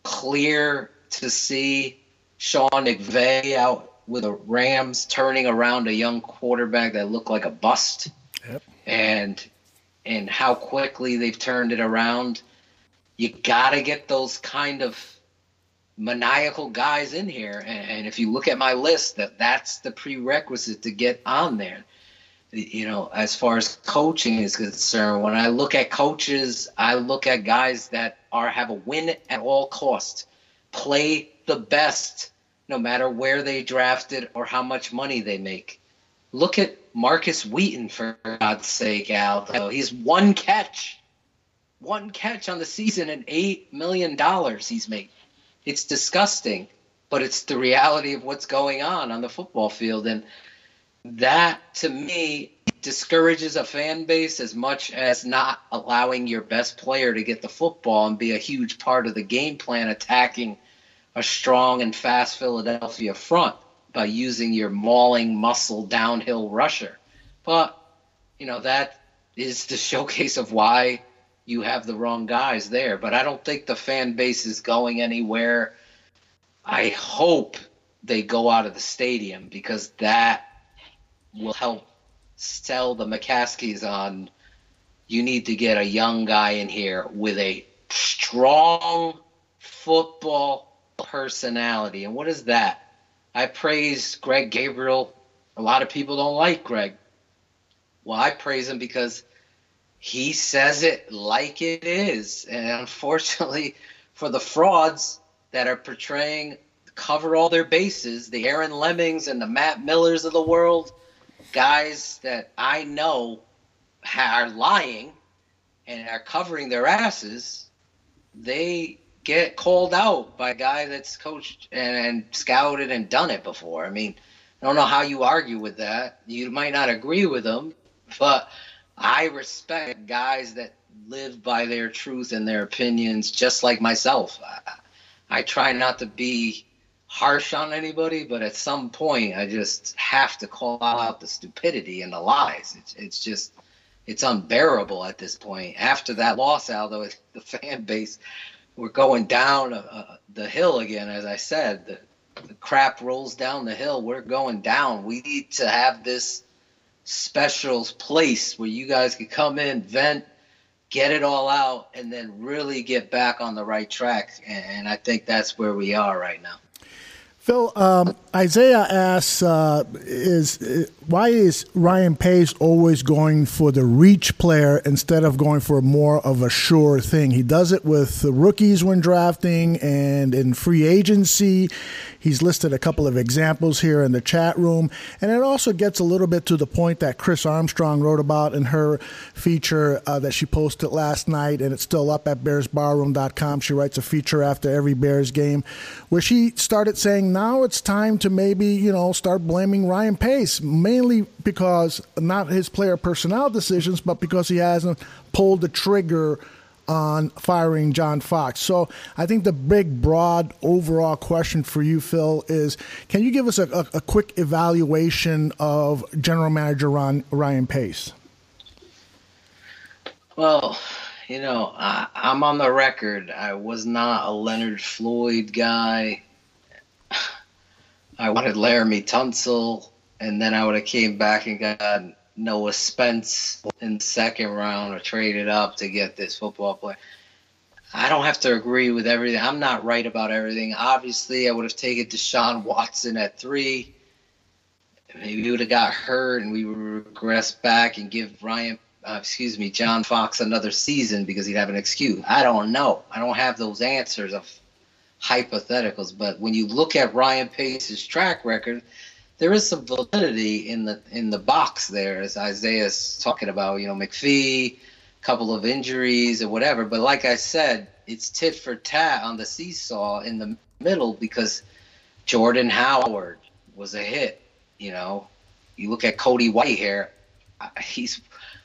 clear to see Sean McVay out with the Rams turning around a young quarterback that looked like a bust. Yep. And and how quickly they've turned it around. You got to get those kind of maniacal guys in here. And, and if you look at my list, that that's the prerequisite to get on there. You know, as far as coaching is concerned, when I look at coaches, I look at guys that are have a win at all costs, play the best, no matter where they drafted or how much money they make. Look at Marcus Wheaton, for God's sake, Al. He's one catch. One catch on the season and eight million dollars he's made. It's disgusting, but it's the reality of what's going on on the football field. And that, to me, discourages a fan base as much as not allowing your best player to get the football and be a huge part of the game plan, attacking a strong and fast Philadelphia front by using your mauling muscle downhill rusher. But, you know, that is the showcase of why you have the wrong guys there. But I don't think the fan base is going anywhere. I hope they go out of the stadium because that will help sell the McCaskies on you need to get a young guy in here with a strong football personality. And what is that? I praise Greg Gabriel. A lot of people don't like Greg. Well, I praise him because he says it like it is. And unfortunately for the frauds that are portraying, cover all their bases, the Aaron Lemmings and the Matt Millers of the world, guys that I know are lying and are covering their asses, they get called out by a guy that's coached and, and scouted and done it before. I mean, I don't know how you argue with that. You might not agree with them, but I respect guys that live by their truth and their opinions just like myself. I, I try not to be harsh on anybody, but at some point I just have to call out the stupidity and the lies. It's, it's just, it's unbearable at this point. After that loss, Aldo, the fan base, we're going down uh, the hill again. As I said, the, the crap rolls down the hill. We're going down. We need to have this special place where you guys can come in, vent, get it all out, and then really get back on the right track. And, and I think that's where we are right now. Phil, um, Isaiah asks, uh, is uh, why is Ryan Pace always going for the reach player instead of going for more of a sure thing? He does it with the rookies when drafting and in free agency. He's listed a couple of examples here in the chat room. And it also gets a little bit to the point that Chris Armstrong wrote about in her feature uh, that she posted last night, and it's still up at bears barroom dot com. She writes a feature after every Bears game where she started saying now it's time to maybe, you know, start blaming Ryan Pace, mainly because not his player personnel decisions, but because he hasn't pulled the trigger on firing John Fox. So I think the big, broad, overall question for you, Phil, is can you give us a, a, a quick evaluation of General Manager Ron, Ryan Pace? Well, you know, I, I'm on the record. I was not a Leonard Floyd guy. I wanted Laramie Tunsil, and then I would have came back and got Noah Spence in the second round or traded up to get this football player. I don't have to agree with everything. I'm not right about everything. Obviously, I would have taken Deshaun Watson at three. Maybe he would have got hurt and we would regress back and give Ryan, uh, excuse me, John Fox another season because he'd have an excuse. I don't know. I don't have those answers of hypotheticals. But when you look at Ryan Pace's track record, there is some validity in the in the box there, as Isaiah's talking about, you know, McPhee, a couple of injuries or whatever. But like I said, it's tit for tat on the seesaw in the middle because Jordan Howard was a hit. You know, you look at Cody Whitehair, he's,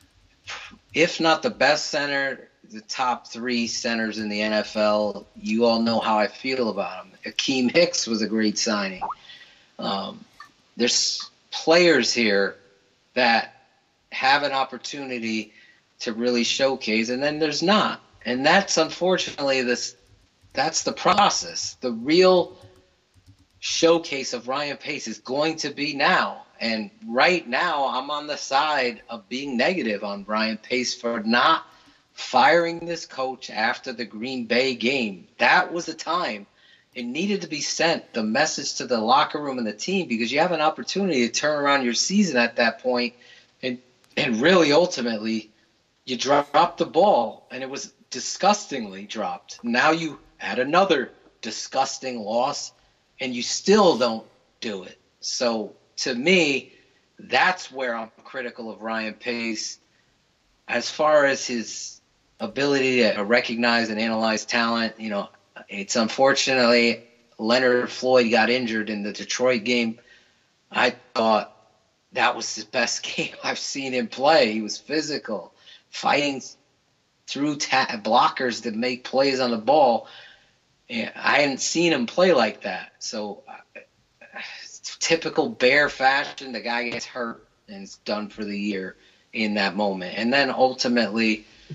if not the best center, the top three centers in the N F L. You all know how I feel about him. Akeem Hicks was a great signing. Um, There's players here that have an opportunity to really showcase, and then there's not. And that's unfortunately this. That's the process. The real showcase of Ryan Pace is going to be now. And right now, I'm on the side of being negative on Ryan Pace for not firing this coach after the Green Bay game. That was the time. It needed to be sent, the message to the locker room and the team, because you have an opportunity to turn around your season at that point, and and really ultimately you dropped the ball, and it was disgustingly dropped. Now you had another disgusting loss, and you still don't do it. So to me, that's where I'm critical of Ryan Pace. As far as his ability to recognize and analyze talent, you know, it's unfortunately Leonard Floyd got injured in the Detroit game. I thought that was the best game I've seen him play. He was physical, fighting through ta- blockers that make plays on the ball. And I hadn't seen him play like that. So uh, typical Bear fashion, the guy gets hurt and is done for the year in that moment. And then ultimately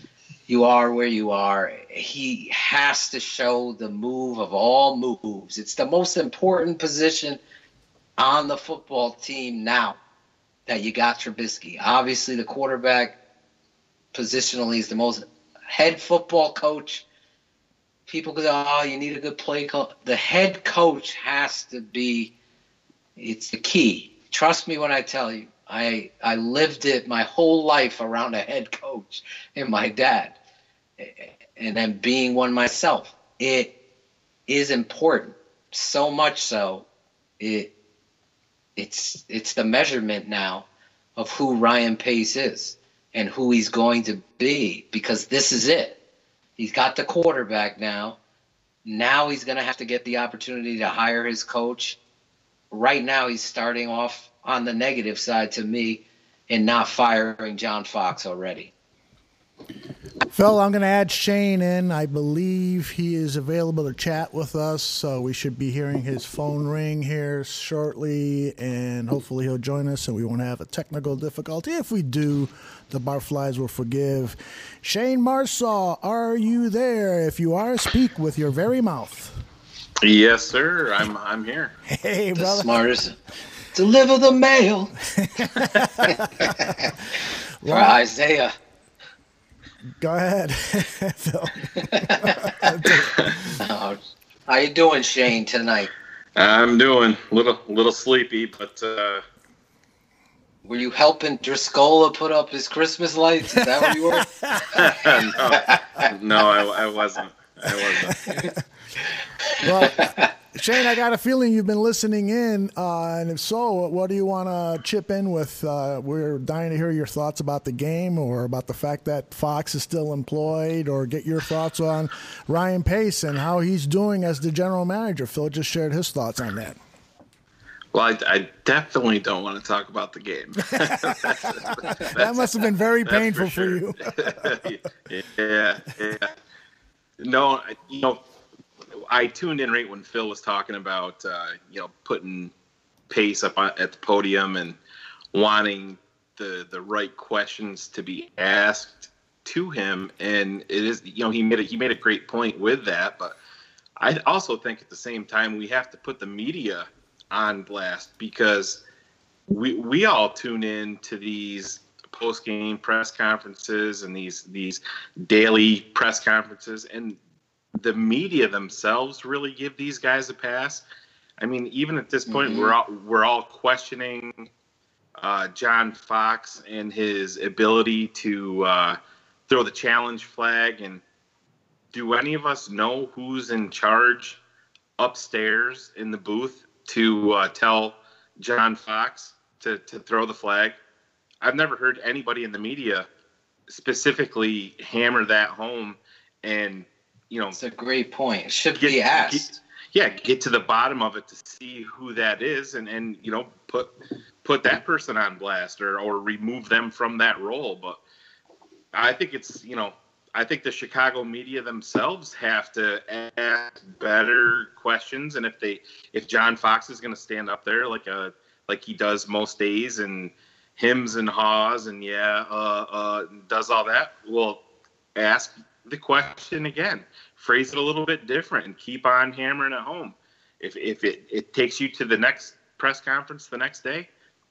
you are where you are. He has to show the move of all moves. It's the most important position on the football team now that you got Trubisky. Obviously, the quarterback positionally is the most head football coach. People go, oh, you need a good play call. The head coach has to be, it's the key. Trust me when I tell you. I I lived it my whole life around a head coach and my dad, and then being one myself. It is important, so much so. It it's it's the measurement now of who Ryan Pace is and who he's going to be, because this is it. He's got the quarterback now. Now he's going to have to get the opportunity to hire his coach. Right now he's starting off on the negative side to me in not firing John Fox already. Phil, I'm going to add Shane in. I believe he is available to chat with us, so we should be hearing his phone ring here shortly, and hopefully he'll join us and we won't have a technical difficulty. If we do, the Barflies will forgive. Shane Marsaw, are you there? If you are, speak with your very mouth. Yes, sir. I'm I'm here. Hey, The brother. smartest. Deliver the mail. For Isaiah. Go ahead, Phil. Uh, how you doing, Shane, tonight? I'm doing a little little sleepy, but uh, Were you helping Driscola put up his Christmas lights? Is that where you were? no, no, I, I wasn't. I wasn't. Well, Shane, I got a feeling you've been listening in, uh, and if so, what do you want to chip in with? Uh, we're dying to hear your thoughts about the game, or about the fact that Fox is still employed, or get your thoughts on Ryan Pace and how he's doing as the general manager. Phil just shared his thoughts on that. Well, I, I definitely don't want to talk about the game. That must have been very painful for, for, sure. you. yeah, yeah. No, you know, I tuned in right when Phil was talking about, uh, you know, putting Pace up on, at the podium and wanting the the right questions to be asked to him. And it is, you know, he made a, he made a great point with that. But I also think at the same time we have to put the media on blast, because we we all tune in to these post-game press conferences and these these daily press conferences, and the media themselves really give these guys a pass. I mean, even at this point, mm-hmm. we're all we're all questioning uh, John Fox and his ability to uh, throw the challenge flag. And do any of us know who's in charge upstairs in the booth to uh, tell John Fox to, to throw the flag? I've never heard anybody in the media specifically hammer that home. And, you know, it's a great point. It should get, be asked. Get, yeah, get to the bottom of it to see who that is, and, and you know, put put that person on blast, or, or remove them from that role. But I think it's, you know, I think the Chicago media themselves have to ask better questions. And if they, if John Fox is going to stand up there like a, like he does most days, and hims and haws and yeah, uh, uh, does all that, well, ask the question again, phrase it a little bit different, and keep on hammering it home. If if it, it takes you to the next press conference the next day,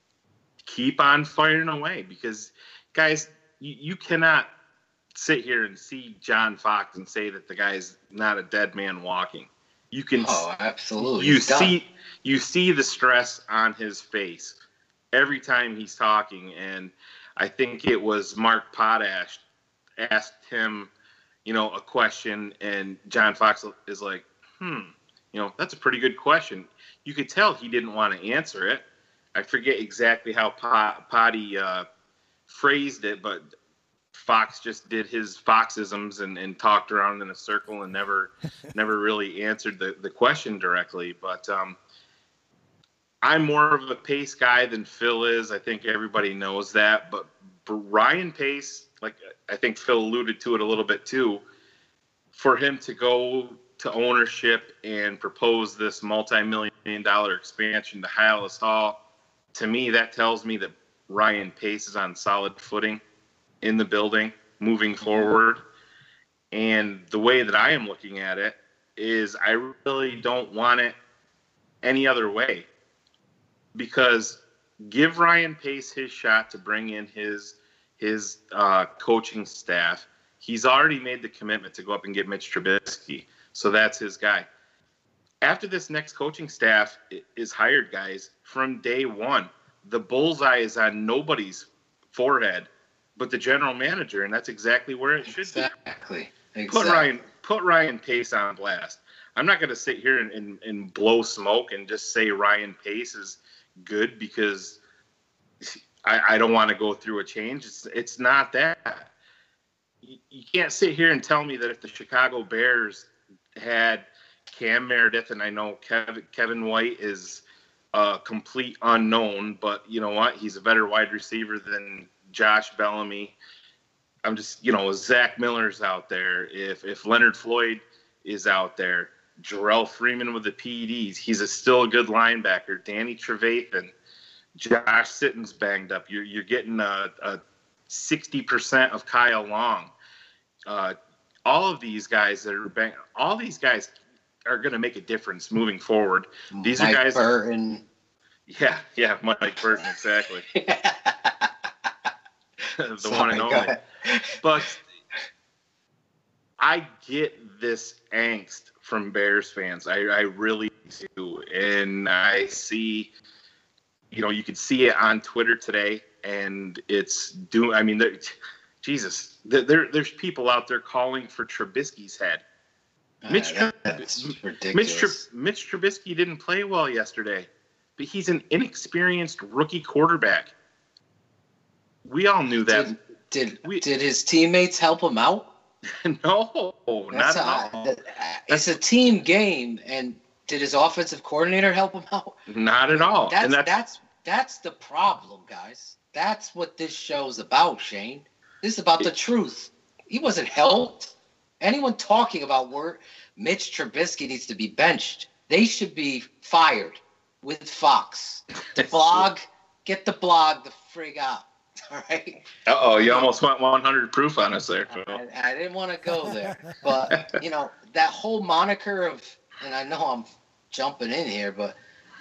keep on firing away, because guys, you, you cannot sit here and see John Fox and say that the guy's not a dead man walking. You can, oh, absolutely. You He's see, done. you see the stress on his face every time he's talking. And I think it was Mark Potash asked him, you know, a question, and John Fox is like, hmm, you know, that's a pretty good question. You could tell he didn't want to answer it. I forget exactly how Potty uh, phrased it, but Fox just did his Foxisms and, and talked around in a circle and never never really answered the, the question directly. But um, I'm more of a Pace guy than Phil is. I think everybody knows that. But Ryan Pace, like I think Phil alluded to it a little bit too, for him to go to ownership and propose this multi-million dollar expansion to Hialas Hall, to me, that tells me that Ryan Pace is on solid footing in the building moving forward. And the way that I am looking at it is I really don't want it any other way. Because give Ryan Pace his shot to bring in his his uh, coaching staff. He's already made the commitment to go up and get Mitch Trubisky. So that's his guy. After this next coaching staff is hired, guys, from day one, the bullseye is on nobody's forehead but the general manager, and that's exactly where it should exactly. be. Exactly. Put Ryan, put Ryan Pace on blast. I'm not going to sit here and, and, and blow smoke and just say Ryan Pace is good because I, I don't want to go through a change. It's it's not that. You, you can't sit here and tell me that if the Chicago Bears had Cam Meredith, and I know Kevin, Kevin White is a complete unknown, but you know what? He's a better wide receiver than Josh Bellamy. I'm just, you know, Zach Miller's out there. If if Leonard Floyd is out there, Jarrell Freeman with the P E Ds, he's a still a good linebacker. Danny Trevathan, Josh Sitton's banged up. You're you're getting a, a sixty percent of Kyle Long. Uh, all of these guys that are bang, all these guys are going to make a difference moving forward. These Mike are guys. Burton. Yeah, yeah, Mike Burton, exactly. the Sorry, one and only. ahead. But I get this angst from Bears fans. I, I really do. And I see, you know, you could see it on Twitter today, and it's doing, I mean, Jesus, there, there's people out there calling for Trubisky's head. Mitch, Uh, that, that's Mitch, ridiculous. Mitch Trubisky didn't play well yesterday, but he's an inexperienced rookie quarterback. We all knew that. Did did, we, did his teammates help him out? No, That's not at all. a, it's a team game, and did his offensive coordinator help him out? Not at all. That's and that's, that's that's the problem, guys. That's what this show's about, Shane. This is about the truth. He wasn't helped. Anyone talking about where Mitch Trubisky needs to be benched, they should be fired with Fox. The blog, get the blog the frig out. All right. Uh-oh, you almost went one hundred proof on us there. I, I didn't want to go there. But, you know, that whole moniker of, and I know I'm jumping in here, but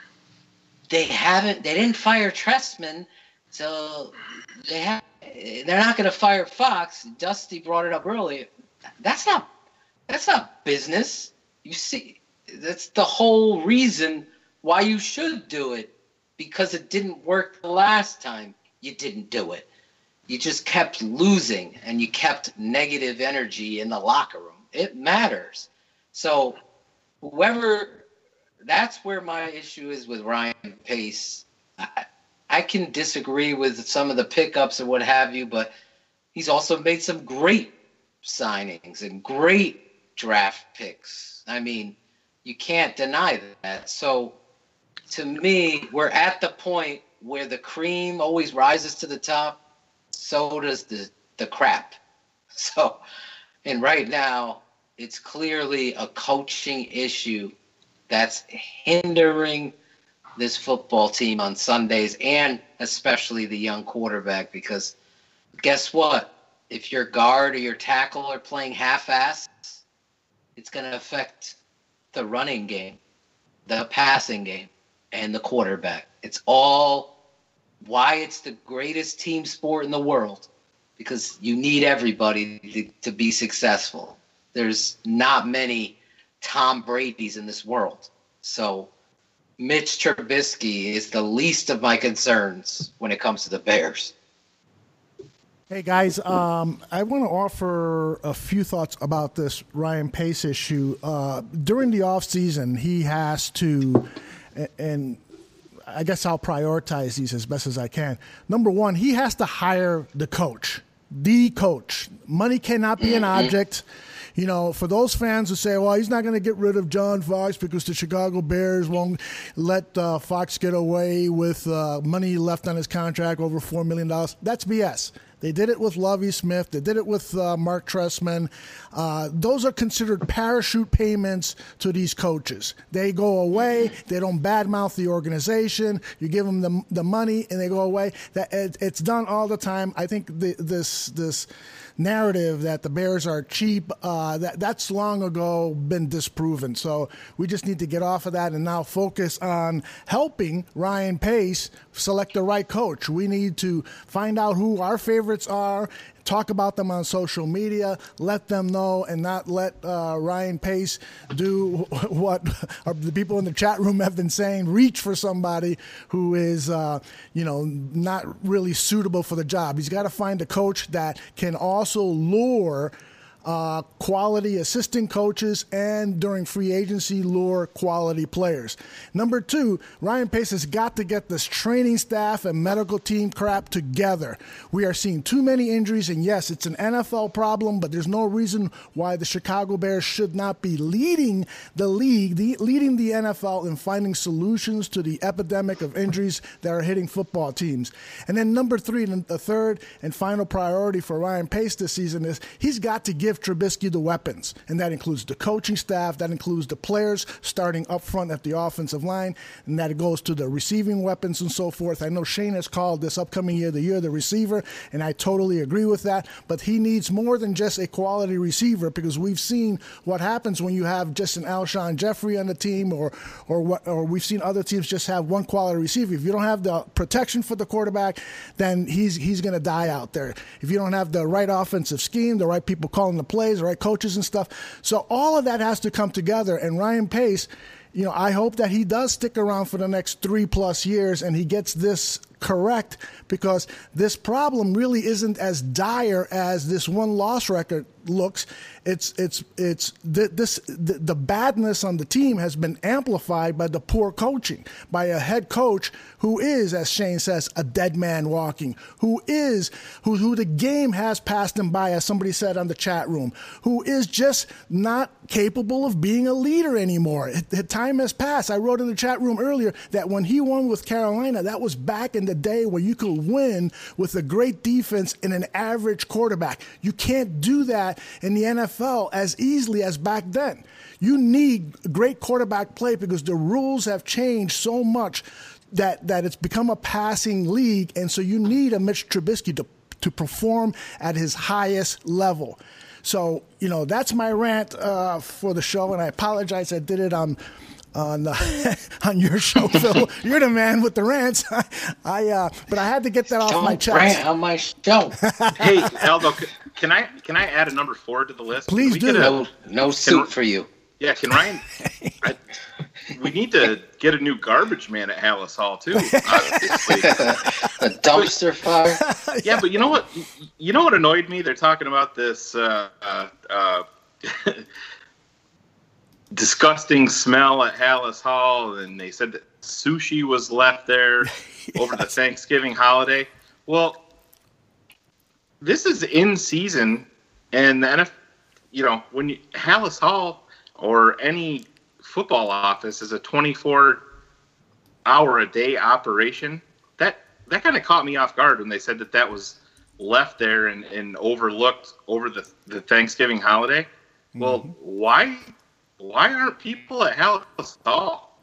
they haven't, they didn't fire Trestman, so they have, they're not going to fire Fox. Dusty brought it up earlier. That's not, that's not business. You see, that's the whole reason why you should do it, because it didn't work the last time. You didn't do it. You just kept losing, and you kept negative energy in the locker room. It matters. So whoever, that's where my issue is with Ryan Pace. I, I can disagree with some of the pickups and what have you, but he's also made some great signings and great draft picks. I mean, you can't deny that. So to me, we're at the point where the cream always rises to the top, so does the, the crap. So, and right now, it's clearly a coaching issue that's hindering this football team on Sundays, and especially the young quarterback, because guess what? If your guard or your tackle are playing half-ass, it's going to affect the running game, the passing game, and the quarterback. It's all why it's the greatest team sport in the world, because you need everybody to, to be successful. There's not many Tom Brady's in this world. So Mitch Trubisky is the least of my concerns when it comes to the Bears. Hey, guys, um, I want to offer a few thoughts about this Ryan Pace issue. Uh, during the offseason, he has to, and I guess I'll prioritize these as best as I can. Number one, he has to hire the coach, the coach. Money cannot be an object. You know, for those fans who say, well, he's not going to get rid of John Fox because the Chicago Bears won't let uh, Fox get away with uh, money left on his contract, over four million dollars, that's B S. They did it with Lovie Smith. They did it with uh, Mark Trestman. Uh, those are considered parachute payments to these coaches. They go away. They don't badmouth the organization. You give them the, the money, and they go away. That it, it's done all the time. I think the, this this narrative that the Bears are cheap, uh, that that's long ago been disproven. So we just need to get off of that and now focus on helping Ryan Pace select the right coach. We need to find out who our favorites are, talk about them on social media, let them know, and not let uh, Ryan Pace do what the people in the chat room have been saying, reach for somebody who is, uh, you know, not really suitable for the job. He's got to find a coach that can also lure Uh, quality assistant coaches and during free agency lure quality players. Number two, Ryan Pace has got to get this training staff and medical team crap together. We are seeing too many injuries, and yes, it's an N F L problem, but there's no reason why the Chicago Bears should not be leading the league, the, leading the N F L in finding solutions to the epidemic of injuries that are hitting football teams. And then number three, the third and final priority for Ryan Pace this season is he's got to give Trubisky the weapons, and that includes the coaching staff, that includes the players starting up front at the offensive line, and that goes to the receiving weapons and so forth. I know Shane has called this upcoming year the year of the receiver, and I totally agree with that, but he needs more than just a quality receiver, because we've seen what happens when you have just an Alshon Jeffrey on the team, or or what, or we've seen other teams just have one quality receiver. If you don't have the protection for the quarterback, then he's he's going to die out there. If you don't have the right offensive scheme, the right people calling the plays, the right coaches and stuff. So all of that has to come together. And Ryan Pace, you know, I hope that he does stick around for the next three plus years and he gets this correct, because this problem really isn't as dire as this one loss record looks. It's it's it's this the, the badness on the team has been amplified by the poor coaching, by a head coach who is, as Shane says, a dead man walking, who is who who the game has passed him by, as somebody said on the chat room, who is just not capable of being a leader anymore. The time has passed. I wrote in the chat room earlier that when he won with Carolina, that was back in the day where you could win with a great defense and an average quarterback. You can't do that in the N F L as easily as back then. You need great quarterback play because the rules have changed so much that, that it's become a passing league, and so you need a Mitch Trubisky to, to perform at his highest level. So, you know, that's my rant uh, for the show, and I apologize I did it on on uh, on your show, Phil. You're the man with the rants. I, I uh, but I had to get that off Don't my chest. Rant on my show. Hey, Aldo, can I can I add a number four to the list? Please do. A, no, no suit for you. Yeah, can Ryan? I, we need to get a new garbage man at Halas Hall too. Obviously, a dumpster fire. Yeah, but you know what? You know what annoyed me? They're talking about this uh, uh, uh, disgusting smell at Halas Hall, and they said that sushi was left there yes. over the Thanksgiving holiday. Well, this is in season, and the N F L, you know, when you, Halas Hall or any football office is a twenty-four hour a day operation. That that kind of caught me off guard when they said that that was left there and, and overlooked over the, the Thanksgiving holiday. Mm-hmm. Well, why why aren't people at Halas Hall?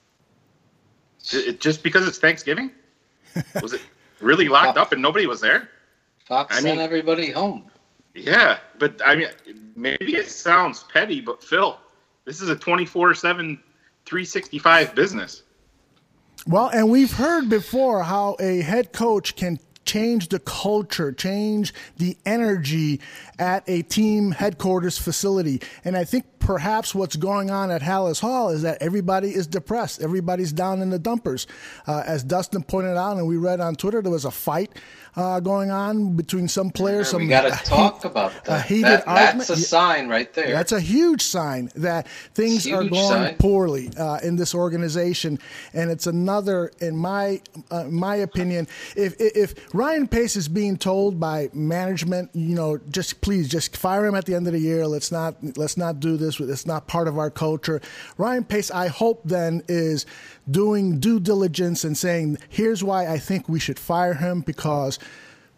It, just because it's Thanksgiving? Was it really locked up and nobody was there? Fox I sent mean, everybody home. Yeah, but I mean, maybe it sounds petty, but Phil, this is a twenty-four seven, three sixty-five business. Well, and we've heard before how a head coach can change the culture, change the energy at a team headquarters facility. And I think perhaps what's going on at Halas Hall is that everybody is depressed. Everybody's down in the dumpers. Uh, as Dustin pointed out, and we read on Twitter, there was a fight uh, going on between some players. Yeah, some, we got to talk about that. A heated that argument. That's a sign right there. That's a huge sign that things huge are going sign. poorly uh, in this organization. And it's another, in my uh, my opinion, if if Ryan Pace is being told by management, you know, just please just fire him at the end of the year. Let's not let's not do this. It's not part of our culture. Ryan Pace, I hope then, is doing due diligence and saying, here's why I think we should fire him, because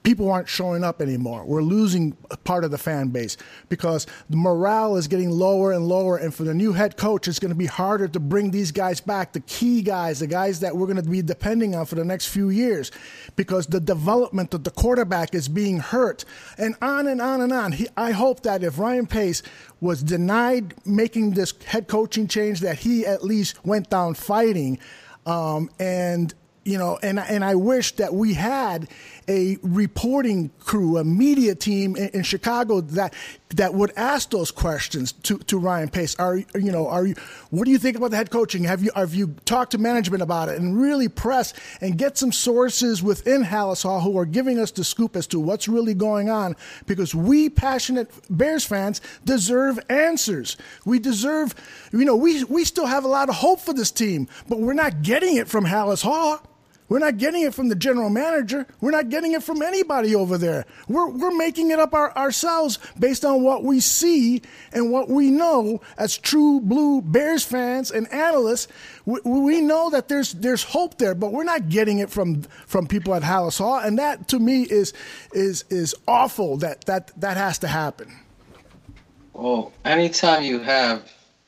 people aren't showing up anymore. We're losing part of the fan base because the morale is getting lower and lower. And for the new head coach, it's going to be harder to bring these guys back, the key guys, the guys that we're going to be depending on for the next few years, because the development of the quarterback is being hurt, and on and on and on. He, I hope that if Ryan Pace was denied making this head coaching change, that he at least went down fighting. Um, and You know, and and I wish that we had a reporting crew, a media team in, in Chicago that that would ask those questions to, to Ryan Pace. Are you know? Are you? What do you think about the head coaching? Have you have you talked to management about it and really press and get some sources within Halas Hall who are giving us the scoop as to what's really going on? Because we passionate Bears fans deserve answers. We deserve, you know, we we still have a lot of hope for this team, but we're not getting it from Halas Hall. We're not getting it from the general manager. We're not getting it from anybody over there. We're we're making it up our, ourselves based on what we see and what we know as true blue Bears fans and analysts. We, we know that there's there's hope there, but we're not getting it from from people at Halas Hall, and that to me is is is awful. That that that has to happen. Well, anytime you have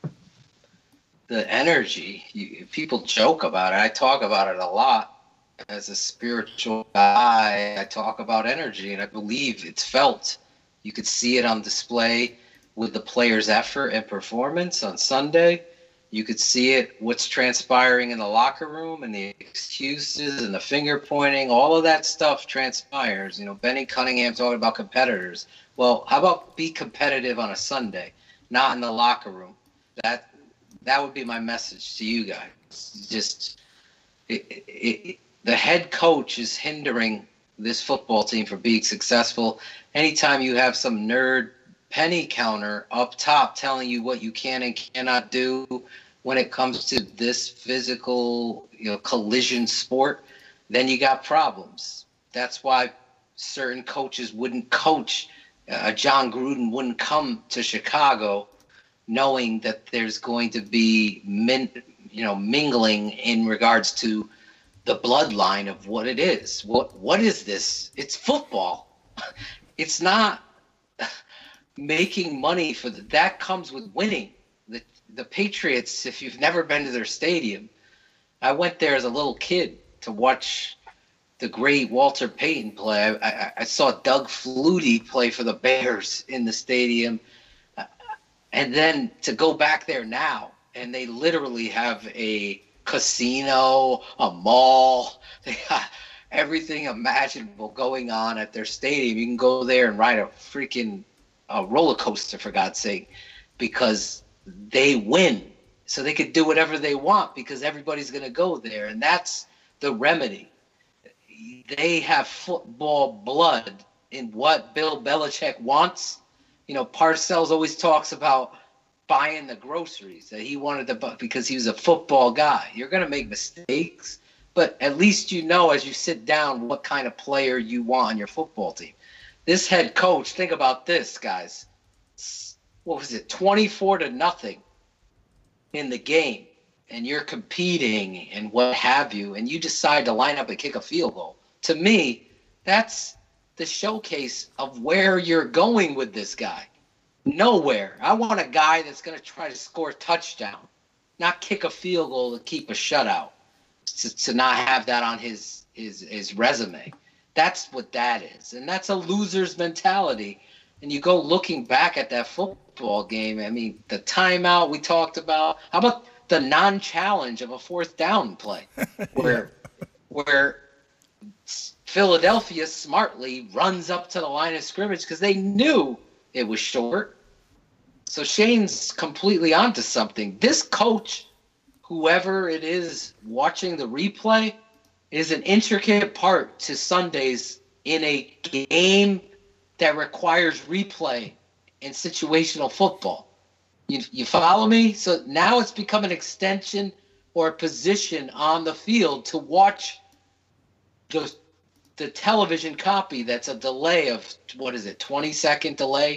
the energy, you, people joke about it. I talk about it a lot. As a spiritual guy, I talk about energy, and I believe it's felt. You could see it on display with the players' effort and performance on Sunday. You could see it, what's transpiring in the locker room and the excuses and the finger pointing. All of that stuff transpires. You know, Benny Cunningham talking about competitors. Well, how about be competitive on a Sunday, not in the locker room? That that would be my message to you guys. Just it, it, it the head coach is hindering this football team from being successful. Anytime you have some nerd penny counter up top telling you what you can and cannot do when it comes to this physical, you know, collision sport, then you got problems. That's why certain coaches wouldn't coach. Uh, John Gruden wouldn't come to Chicago knowing that there's going to be min, you know, mingling in regards to the bloodline of what it is. What what is this? It's football. It's not making money for the, that comes with winning. The the Patriots, if you've never been to their stadium, I went there as a little kid to watch the great Walter Payton play. I, I, I saw Doug Flutie play for the Bears in the stadium. And then to go back there now, and they literally have a casino, a mall, they got everything imaginable going on at their stadium. You can go there and ride a freaking uh, roller coaster, for God's sake, because they win. So they could do whatever they want because everybody's going to go there. And that's the remedy. They have football blood in what Bill Belichick wants. You know, Parcells always talks about buying the groceries that he wanted to buy because he was a football guy. You're going to make mistakes, but at least you know as you sit down what kind of player you want on your football team. This head coach, think about this, guys. What was it, twenty-four to nothing in the game, and you're competing and what have you, and you decide to line up and kick a field goal. To me, that's the showcase of where you're going with this guy. Nowhere. I want a guy that's going to try to score a touchdown, not kick a field goal to keep a shutout, to, to not have that on his, his his resume. That's what that is. And that's a loser's mentality. And you go looking back at that football game, I mean, the timeout we talked about. How about the non-challenge of a fourth down play where where Philadelphia smartly runs up to the line of scrimmage because they knew it was short. So Shane's completely onto something. This coach, whoever it is watching the replay, is an intricate part to Sundays in a game that requires replay in situational football. You, you follow me? So now it's become an extension or a position on the field to watch the, the television copy that's a delay of, what is it, twenty second delay?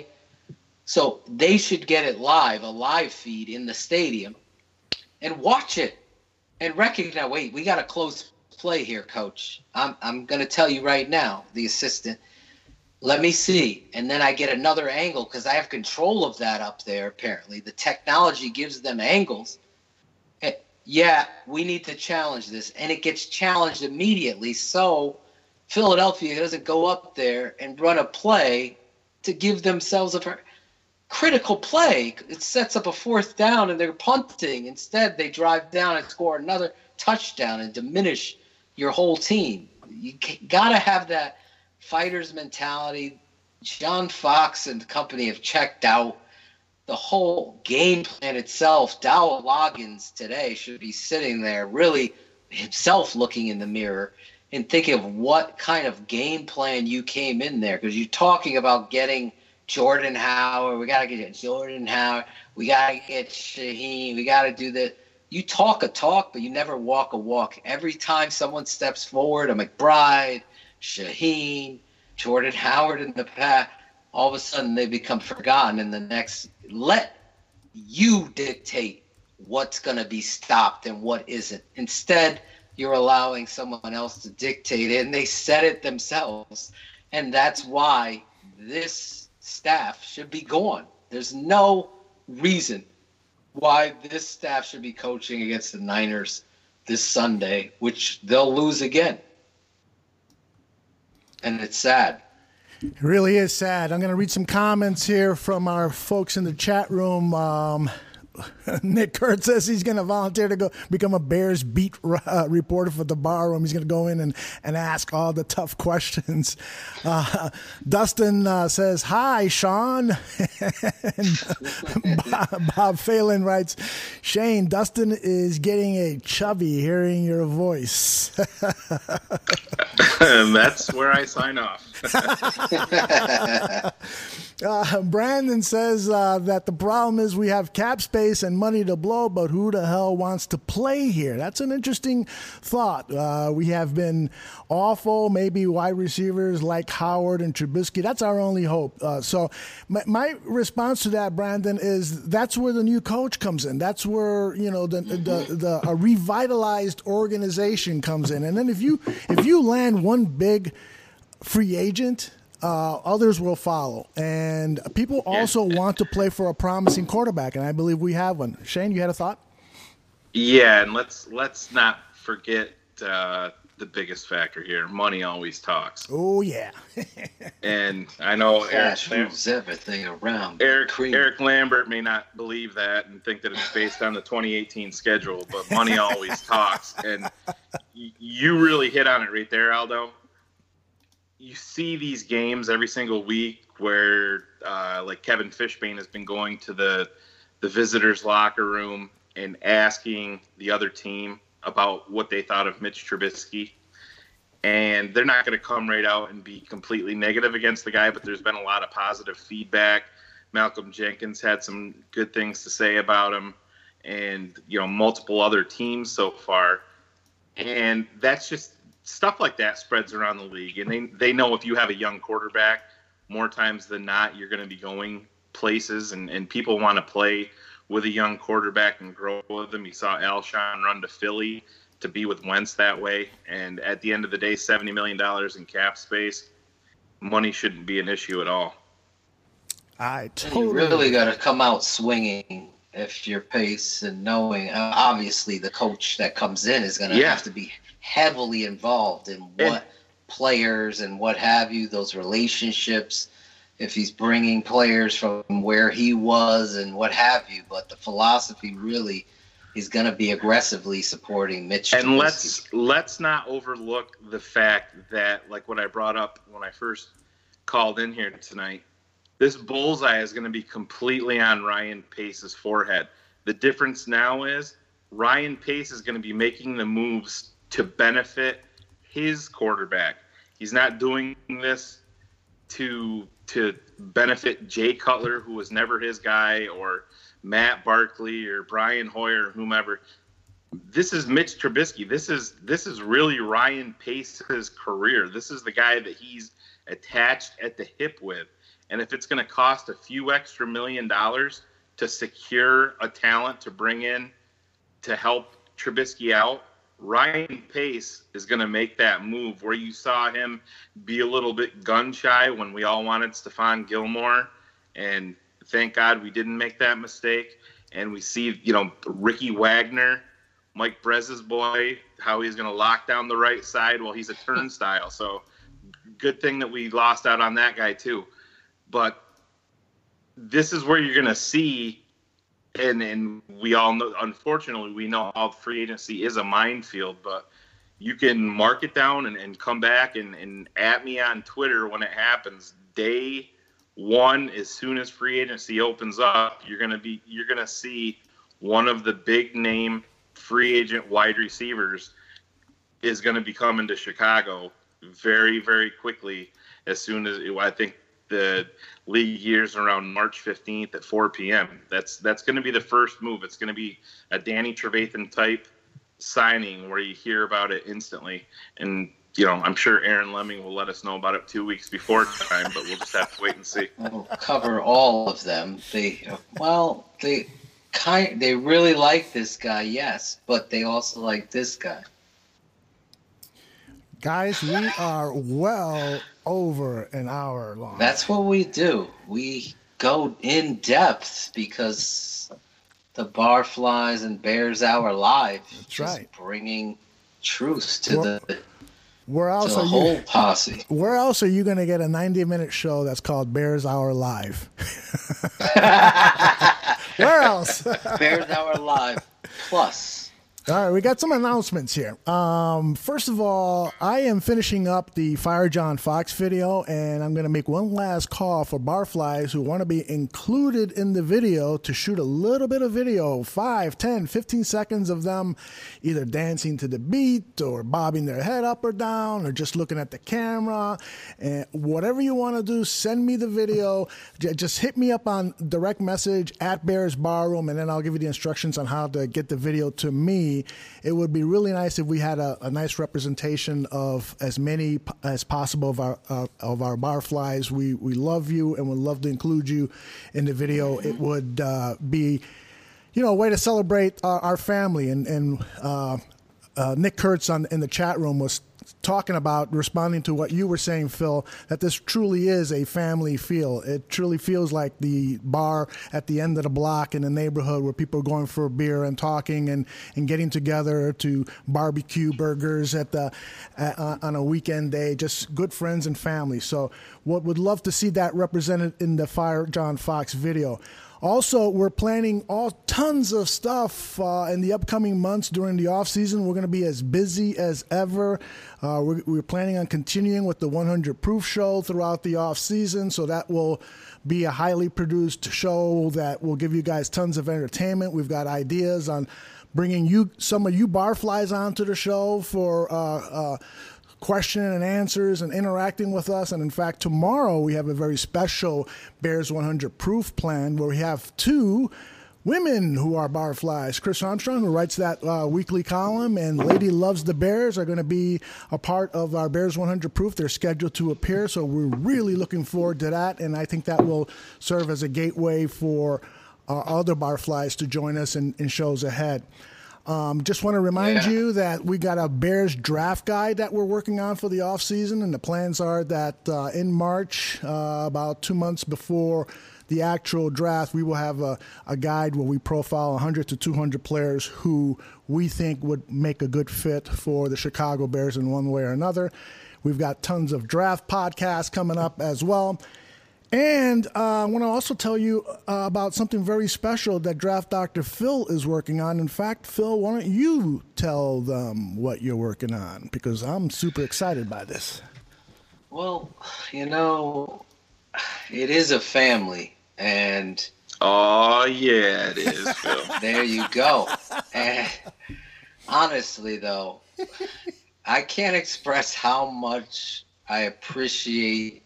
So they should get it live, a live feed in the stadium, and watch it and recognize, wait, we got to close play here, coach. I'm I'm going to tell you right now, the assistant. Let me see. And then I get another angle because I have control of that up there, apparently. The technology gives them angles. Yeah, we need to challenge this. And it gets challenged immediately. So Philadelphia doesn't go up there and run a play to give themselves a critical play. It sets up a fourth down and they're punting. Instead, they drive down and score another touchdown and diminish your whole team. You got to have that fighter's mentality. John Fox and company have checked out. The whole game plan itself, Dowell Loggins today should be sitting there really himself looking in the mirror and thinking of what kind of game plan you came in there. Because you're talking about getting Jordan Howard. We got to get Jordan Howard. We got to get Shaheen. We got to do that. You talk a talk, but you never walk a walk. Every time someone steps forward, a McBride, Shaheen, Jordan Howard in the pack, all of a sudden they become forgotten in the next. Let you dictate what's going to be stopped and what isn't. Instead, you're allowing someone else to dictate it, and they said it themselves. And that's why this staff should be gone. There's no reason why this staff should be coaching against the Niners this Sunday, which they'll lose again. And it's sad. It really is sad. I'm going to read some comments here from our folks in the chat room. Um, Nick Kurt says he's going to volunteer to go become a Bears beat uh, reporter for the bar room. He's going to go in and, and ask all the tough questions. Uh, Dustin uh, says, hi, Sean. and Bob, Bob Phelan writes, Shane, Dustin is getting a chubby hearing your voice. And that's where I sign off. Uh, Brandon says uh, that the problem is we have cap space and money to blow, but who the hell wants to play here? That's an interesting thought. Uh, we have been awful, maybe wide receivers like Howard and Trubisky. That's our only hope. Uh, so my, my response to that, Brandon, is that's where the new coach comes in. That's where, you know, the, the, the a revitalized organization comes in. And then if you if you land one big free agent, Uh, others will follow. And people also want to play for a promising quarterback, and I believe we have one. Shane, you had a thought? Yeah, and let's let's not forget uh, the biggest factor here. Money always talks. Oh, yeah. And I know Eric, Cash moves everything around. Eric, Eric Lambert may not believe that and think that it's based on the twenty eighteen schedule, but money always talks. And y- you really hit on it right there, Aldo. You see these games every single week where, uh, like Kevin Fishbane has been going to the the visitors' locker room and asking the other team about what they thought of Mitch Trubisky. And they're not going to come right out and be completely negative against the guy, but there's been a lot of positive feedback. Malcolm Jenkins had some good things to say about him, and, you know, multiple other teams so far. And that's just stuff like that spreads around the league, and they they know if you have a young quarterback, more times than not, you're going to be going places, and, and people want to play with a young quarterback and grow with them. You saw Alshon run to Philly to be with Wentz that way, and at the end of the day, seventy million dollars in cap space, money shouldn't be an issue at all. I totally You really got to come out swinging if your pace and knowing. Uh, obviously, the coach that comes in is going to Yeah. have to be heavily involved in what And, players and what have you, those relationships, if he's bringing players from where he was and what have you. But the philosophy really is going to be aggressively supporting Mitch. and Trubisky. let's let's not overlook the fact that, like what I brought up when I first called in here tonight, this bullseye is going to be completely on Ryan Pace's forehead. The difference now is Ryan Pace is going to be making the moves to benefit his quarterback. He's not doing this to to benefit Jay Cutler, who was never his guy, or Matt Barkley or Brian Hoyer or whomever. This is Mitch Trubisky. This is this is really Ryan Pace's career. This is the guy that he's attached at the hip with. And if it's going to cost a few extra million dollars to secure a talent to bring in to help Trubisky out, Ryan Pace is going to make that move where you saw him be a little bit gun shy when we all wanted Stephon Gilmore, and thank God we didn't make that mistake. And we see, you know, Ricky Wagner, Mike Brez's boy, how he's going to lock down the right side while he's a turnstile. So good thing that we lost out on that guy too. But this is where you're going to see, and, and we all know, unfortunately, we know all free agency is a minefield, but you can mark it down and, and come back and, and at me on Twitter when it happens. Day one, as soon as free agency opens up, you're going to be, you're going to see one of the big name free agent wide receivers is going to be coming to Chicago very, very quickly. As soon as I think the league years around March fifteenth at four p.m. That's that's going to be the first move. It's going to be a Danny Trevathan type signing where you hear about it instantly. And, you know, I'm sure Aaron Lemming will let us know about it two weeks before time, but we'll just have to wait and see. We'll cover all of them. They, well, they kind, they really like this guy, yes, but they also like this guy. Guys, we are well over an hour long. That's what we do. We go in depth because the Barflies and Bears Hour Live. That's just right. Bringing truth to Where, the, where else to the are whole you, posse. Where else are you going to get a ninety-minute show that's called Bears Hour Live? Where else? Bears Hour Live Plus. All right, we got some announcements here. Um, first of all, I am finishing up the Fire John Fox video, and I'm going to make one last call for barflies who want to be included in the video to shoot a little bit of video, five, ten, fifteen seconds of them either dancing to the beat or bobbing their head up or down or just looking at the camera. And whatever you want to do, send me the video. Just hit me up on direct message at Bears Barroom, and then I'll give you the instructions on how to get the video to me. It would be really nice if we had a, a nice representation of as many p- as possible of our uh, of our barflies. We we love you and would love to include you in the video. It would uh, be, you know, a way to celebrate our, our family. And and uh, uh, Nick Kurtz on in the chat room was talking about, responding to what you were saying, Phil, that this truly is a family feel. It truly feels like the bar at the end of the block in the neighborhood where people are going for a beer and talking and, and getting together to barbecue burgers at the uh, on a weekend day, just good friends and family. So what would love to see that represented in the Fire John Fox video. Also, we're planning all tons of stuff uh, in the upcoming months during the off season. We're going to be as busy as ever. Uh, we're, we're planning on continuing with the one hundred Proof Show throughout the off season, so that will be a highly produced show that will give you guys tons of entertainment. We've got ideas on bringing you some of you barflies onto the show for uh, uh, questioning and answers and interacting with us. And in fact, tomorrow we have a very special Bears one hundred Proof plan where we have two women who are barflies. Chris Armstrong, who writes that uh, weekly column, and Lady Loves the Bears are going to be a part of our Bears one hundred Proof. They're scheduled to appear, so we're really looking forward to that, and I think that will serve as a gateway for uh, other barflies to join us in, in shows ahead. Um, just want to remind yeah. you that we got a Bears draft guide that we're working on for the offseason, and the plans are that uh, in March, uh, about two months before the actual draft, we will have a, a guide where we profile one hundred to two hundred players who we think would make a good fit for the Chicago Bears in one way or another. We've got tons of draft podcasts coming up as well. And uh, I want to also tell you uh, about something very special that Draft Doctor Phil is working on. In fact, Phil, why don't you tell them what you're working on? Because I'm super excited by this. Well, you know, it is a family. And oh, yeah, it is, Phil. There you go. And honestly, though, I can't express how much I appreciate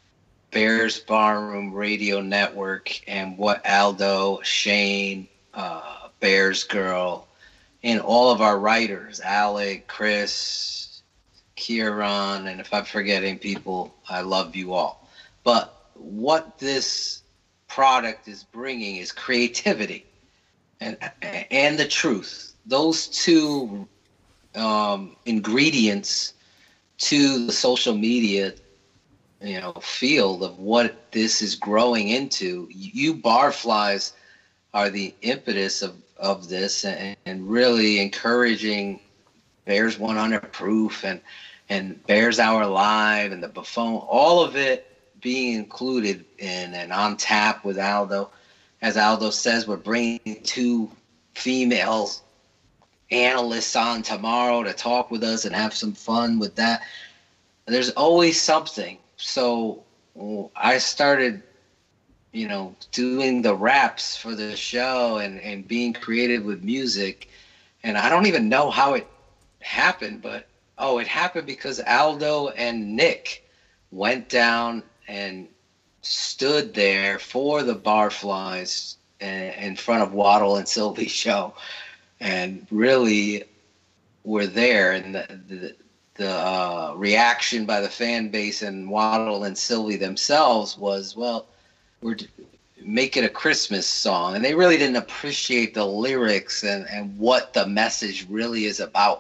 Bears Barroom Radio Network and what Aldo, Shane, uh, Bears Girl, and all of our writers, Alec, Chris, Kieran, and if I'm forgetting people, I love you all. But what this product is bringing is creativity and and the truth. Those two um, ingredients to the social media, you know, field of what this is growing into. You barflies are the impetus of, of this, and, and really encouraging Bears one hundred Proof and, and Bears Hour Live and the Buffon, all of it being included in and on tap with Aldo. As Aldo says, we're bringing two female analysts on tomorrow to talk with us and have some fun with that. There's always something. So I started, you know, doing the raps for the show and, and being creative with music. And I don't even know how it happened, but, oh, it happened because Aldo and Nick went down and stood there for the Barflies in front of Waddle and Sylvie's show, and really were there. And the the, the uh, reaction by the fan base and Waddle and Sylvie themselves was, well, we're make it a Christmas song. And they really didn't appreciate the lyrics and, and what the message really is about.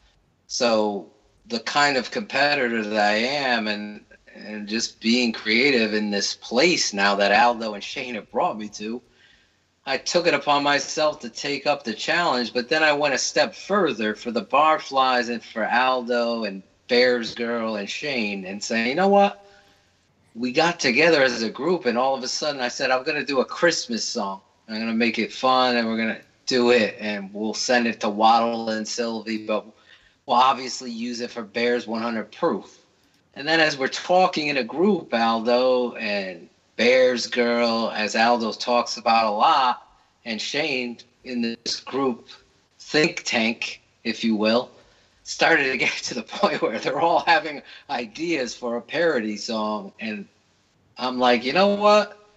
So the kind of competitor that I am, and and just being creative in this place now that Aldo and Shane have brought me to, I took it upon myself to take up the challenge. But then I went a step further for the Barflies and for Aldo and Bears Girl and Shane, and saying, you know what? We got together as a group, and all of a sudden I said, I'm going to do a Christmas song. I'm going to make it fun, and we're going to do it, and we'll send it to Waddle and Sylvie, but we'll obviously use it for Bears one hundred Proof. And then as we're talking in a group, Aldo and Bears Girl, as Aldo talks about a lot, and Shane in this group think tank, if you will, started to get to the point where they're all having ideas for a parody song. And I'm like, you know what?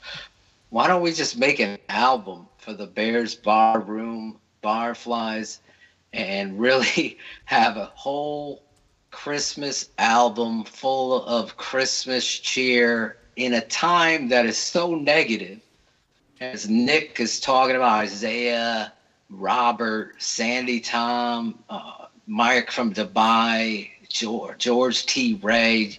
Why don't we just make an album for the Bears Bar Room, Barflies, and really have a whole Christmas album full of Christmas cheer in a time that is so negative, as Nick is talking about Isaiah, Robert, Sandy Tom, uh, Mike from Dubai, George, George T. Ray,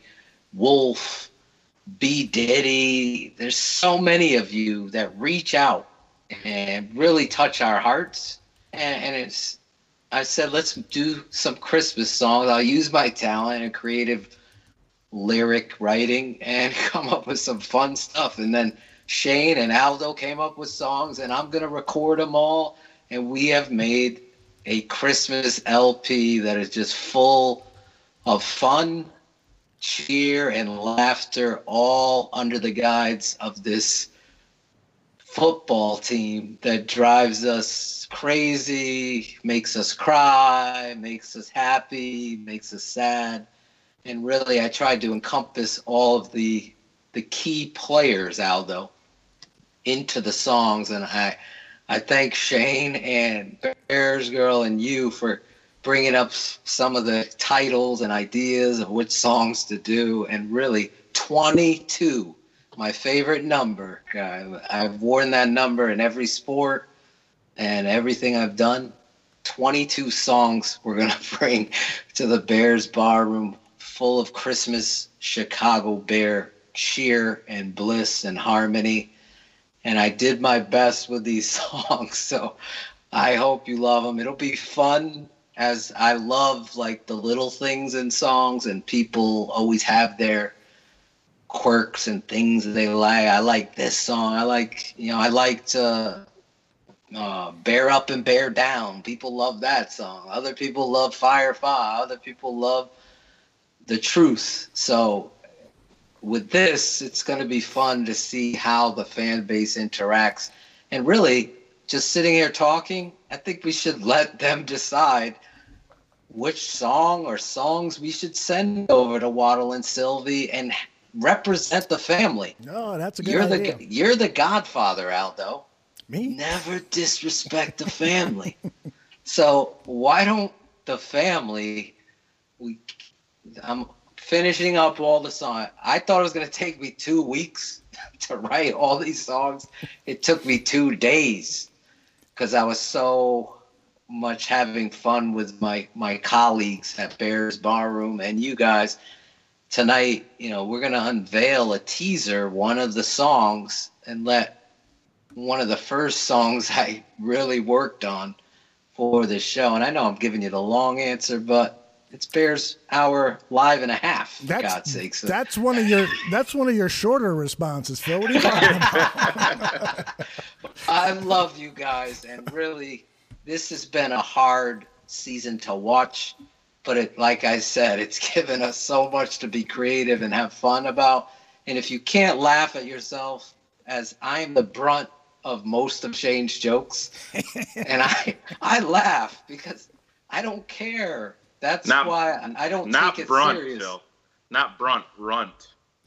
Wolf, B. Diddy. There's so many of you that reach out and really touch our hearts. And, and it's, I said, let's do some Christmas songs. I'll use my talent and creative lyric writing and come up with some fun stuff. And then Shane and Aldo came up with songs, and I'm going to record them all. And we have made a Christmas L P that is just full of fun, cheer, and laughter, all under the guides of this football team that drives us crazy, makes us cry, makes us happy, makes us sad. And really, I tried to encompass all of the the key players, Aldo, into the songs. And I I thank Shane and Bears Girl and you for bringing up some of the titles and ideas of which songs to do. And really, twenty-two, my favorite number. I've worn that number in every sport and everything I've done. twenty-two songs we're going to bring to the Bears Bar Room, full of Christmas Chicago Bear cheer and bliss and harmony. And I did my best with these songs, so I hope you love them. It'll be fun, as I love like the little things in songs, and people always have their quirks and things that they like. I like this song. I like, you know, I liked uh, uh, Bear Up and Bear Down. People love that song. Other people love Fire Fire. Other people love The Truth. So with this, it's going to be fun to see how the fan base interacts. And really, just sitting here talking, I think we should let them decide which song or songs we should send over to Waddle and Sylvie and represent the family. No, that's a good you're idea. The, you're the godfather, Aldo. Me? Never disrespect the family. So why don't the family, we, I'm finishing up all the songs. I thought it was going to take me two weeks to write all these songs. It took me two days because I was so much having fun with my, my colleagues at Bears Barroom and you guys. Tonight, you know, we're going to unveil a teaser, one of the songs, and let one of the first songs I really worked on for this show. And I know I'm giving you the long answer, but it's Bears Hour live and a half, for that's, God's sake. So. That's one of your that's one of your shorter responses, Phil. What are you talking about? I love you guys, and really, this has been a hard season to watch. But it, like I said, it's given us so much to be creative and have fun about. And if you can't laugh at yourself, as I'm the brunt of most of Shane's jokes, and I I laugh because I don't care. That's not, why I don't not take it brunt, serious. Phil. Not brunt, runt.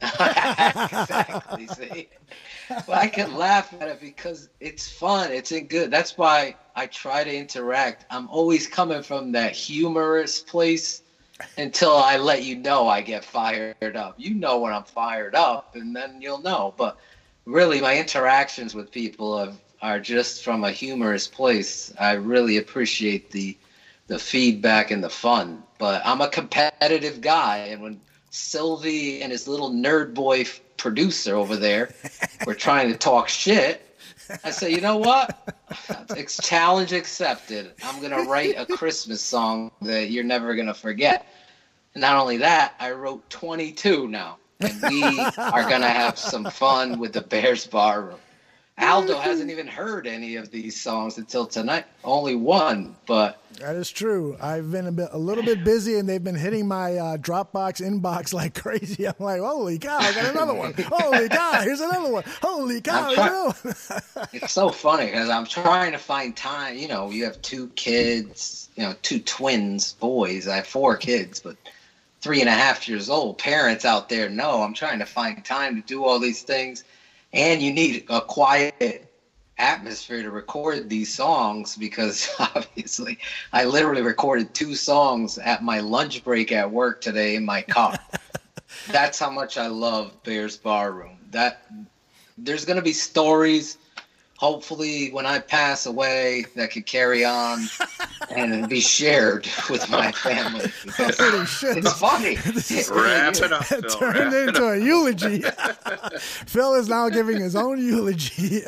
Exactly. See, but I can laugh at it because it's fun. It's in good. That's why I try to interact. I'm always coming from that humorous place until I let you know I get fired up. You know when I'm fired up, and then you'll know. But really, my interactions with people have, are just from a humorous place. I really appreciate the the feedback and the fun. But I'm a competitive guy, and when Sylvie and his little nerd boy f- producer over there were trying to talk shit, I said, you know what? It's challenge accepted. I'm going to write a Christmas song that you're never going to forget. And not only that, I wrote twenty-two now. And we are going to have some fun with the Bears Barroom. Aldo hasn't even heard any of these songs until tonight. Only one, but... That is true. I've been a, bit, a little bit busy, and they've been hitting my uh, Dropbox inbox like crazy. I'm like, holy cow, I got another one. Holy cow, here's another one. Holy cow, try- you It's so funny because I'm trying to find time. You know, you have two kids, you know, two twins, boys. I have four kids, but three and a half years old. Parents out there know I'm trying to find time to do all these things. And you need a quiet atmosphere to record these songs because obviously I literally recorded two songs at my lunch break at work today in my car. That's how much I love Bears Barroom. That there's going to be stories, hopefully when I pass away, that could carry on and be shared with my family. Holy shit. It's funny. It Wrap it up, Phil. Turned Wrap into a eulogy. Phil is now giving his own eulogy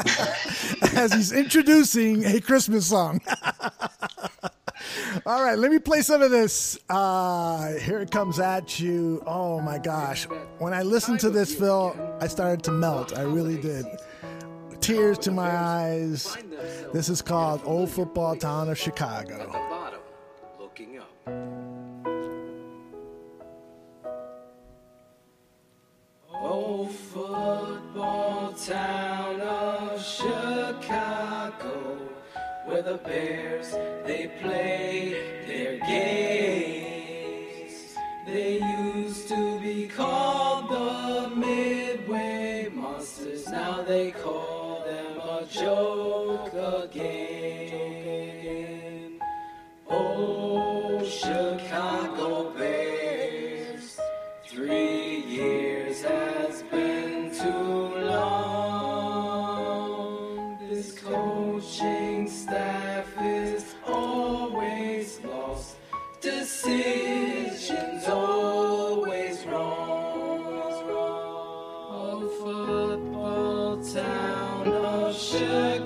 as he's introducing a Christmas song. All right, let me play some of this. Uh, here it comes at you. Oh, my gosh. When I listened to this, Phil, I started to melt. I really did. Tears to my eyes. This is called Old Football Town of Chicago. At the bottom, looking up. Old football town of Chicago, where the Bears, they play their games. They used to be called the Midway Monsters, now they call them a joke again. Oh, Chicago Bears, three years has been too long. This coaching staff is always lost, decisions always wrong. Oh, football town of Chicago.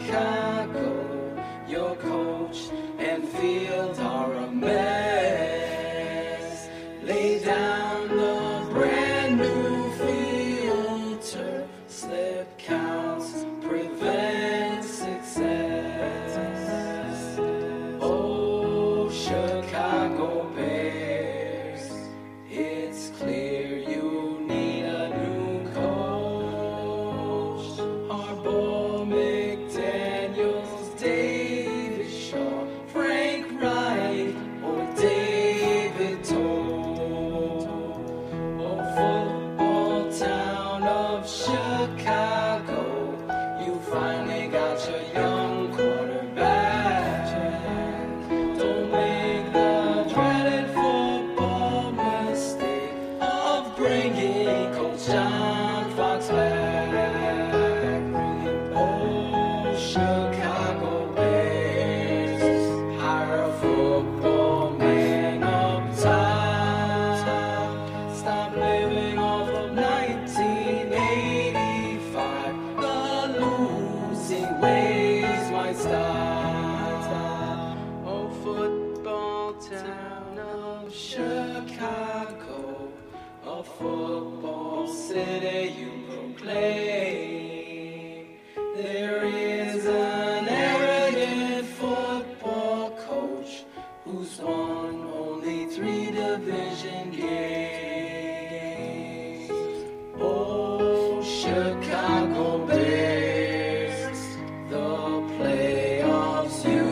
Chicago, a football city you proclaim. There is an arrogant football coach who's won only three division games. Oh, Chicago Bears, the playoffs you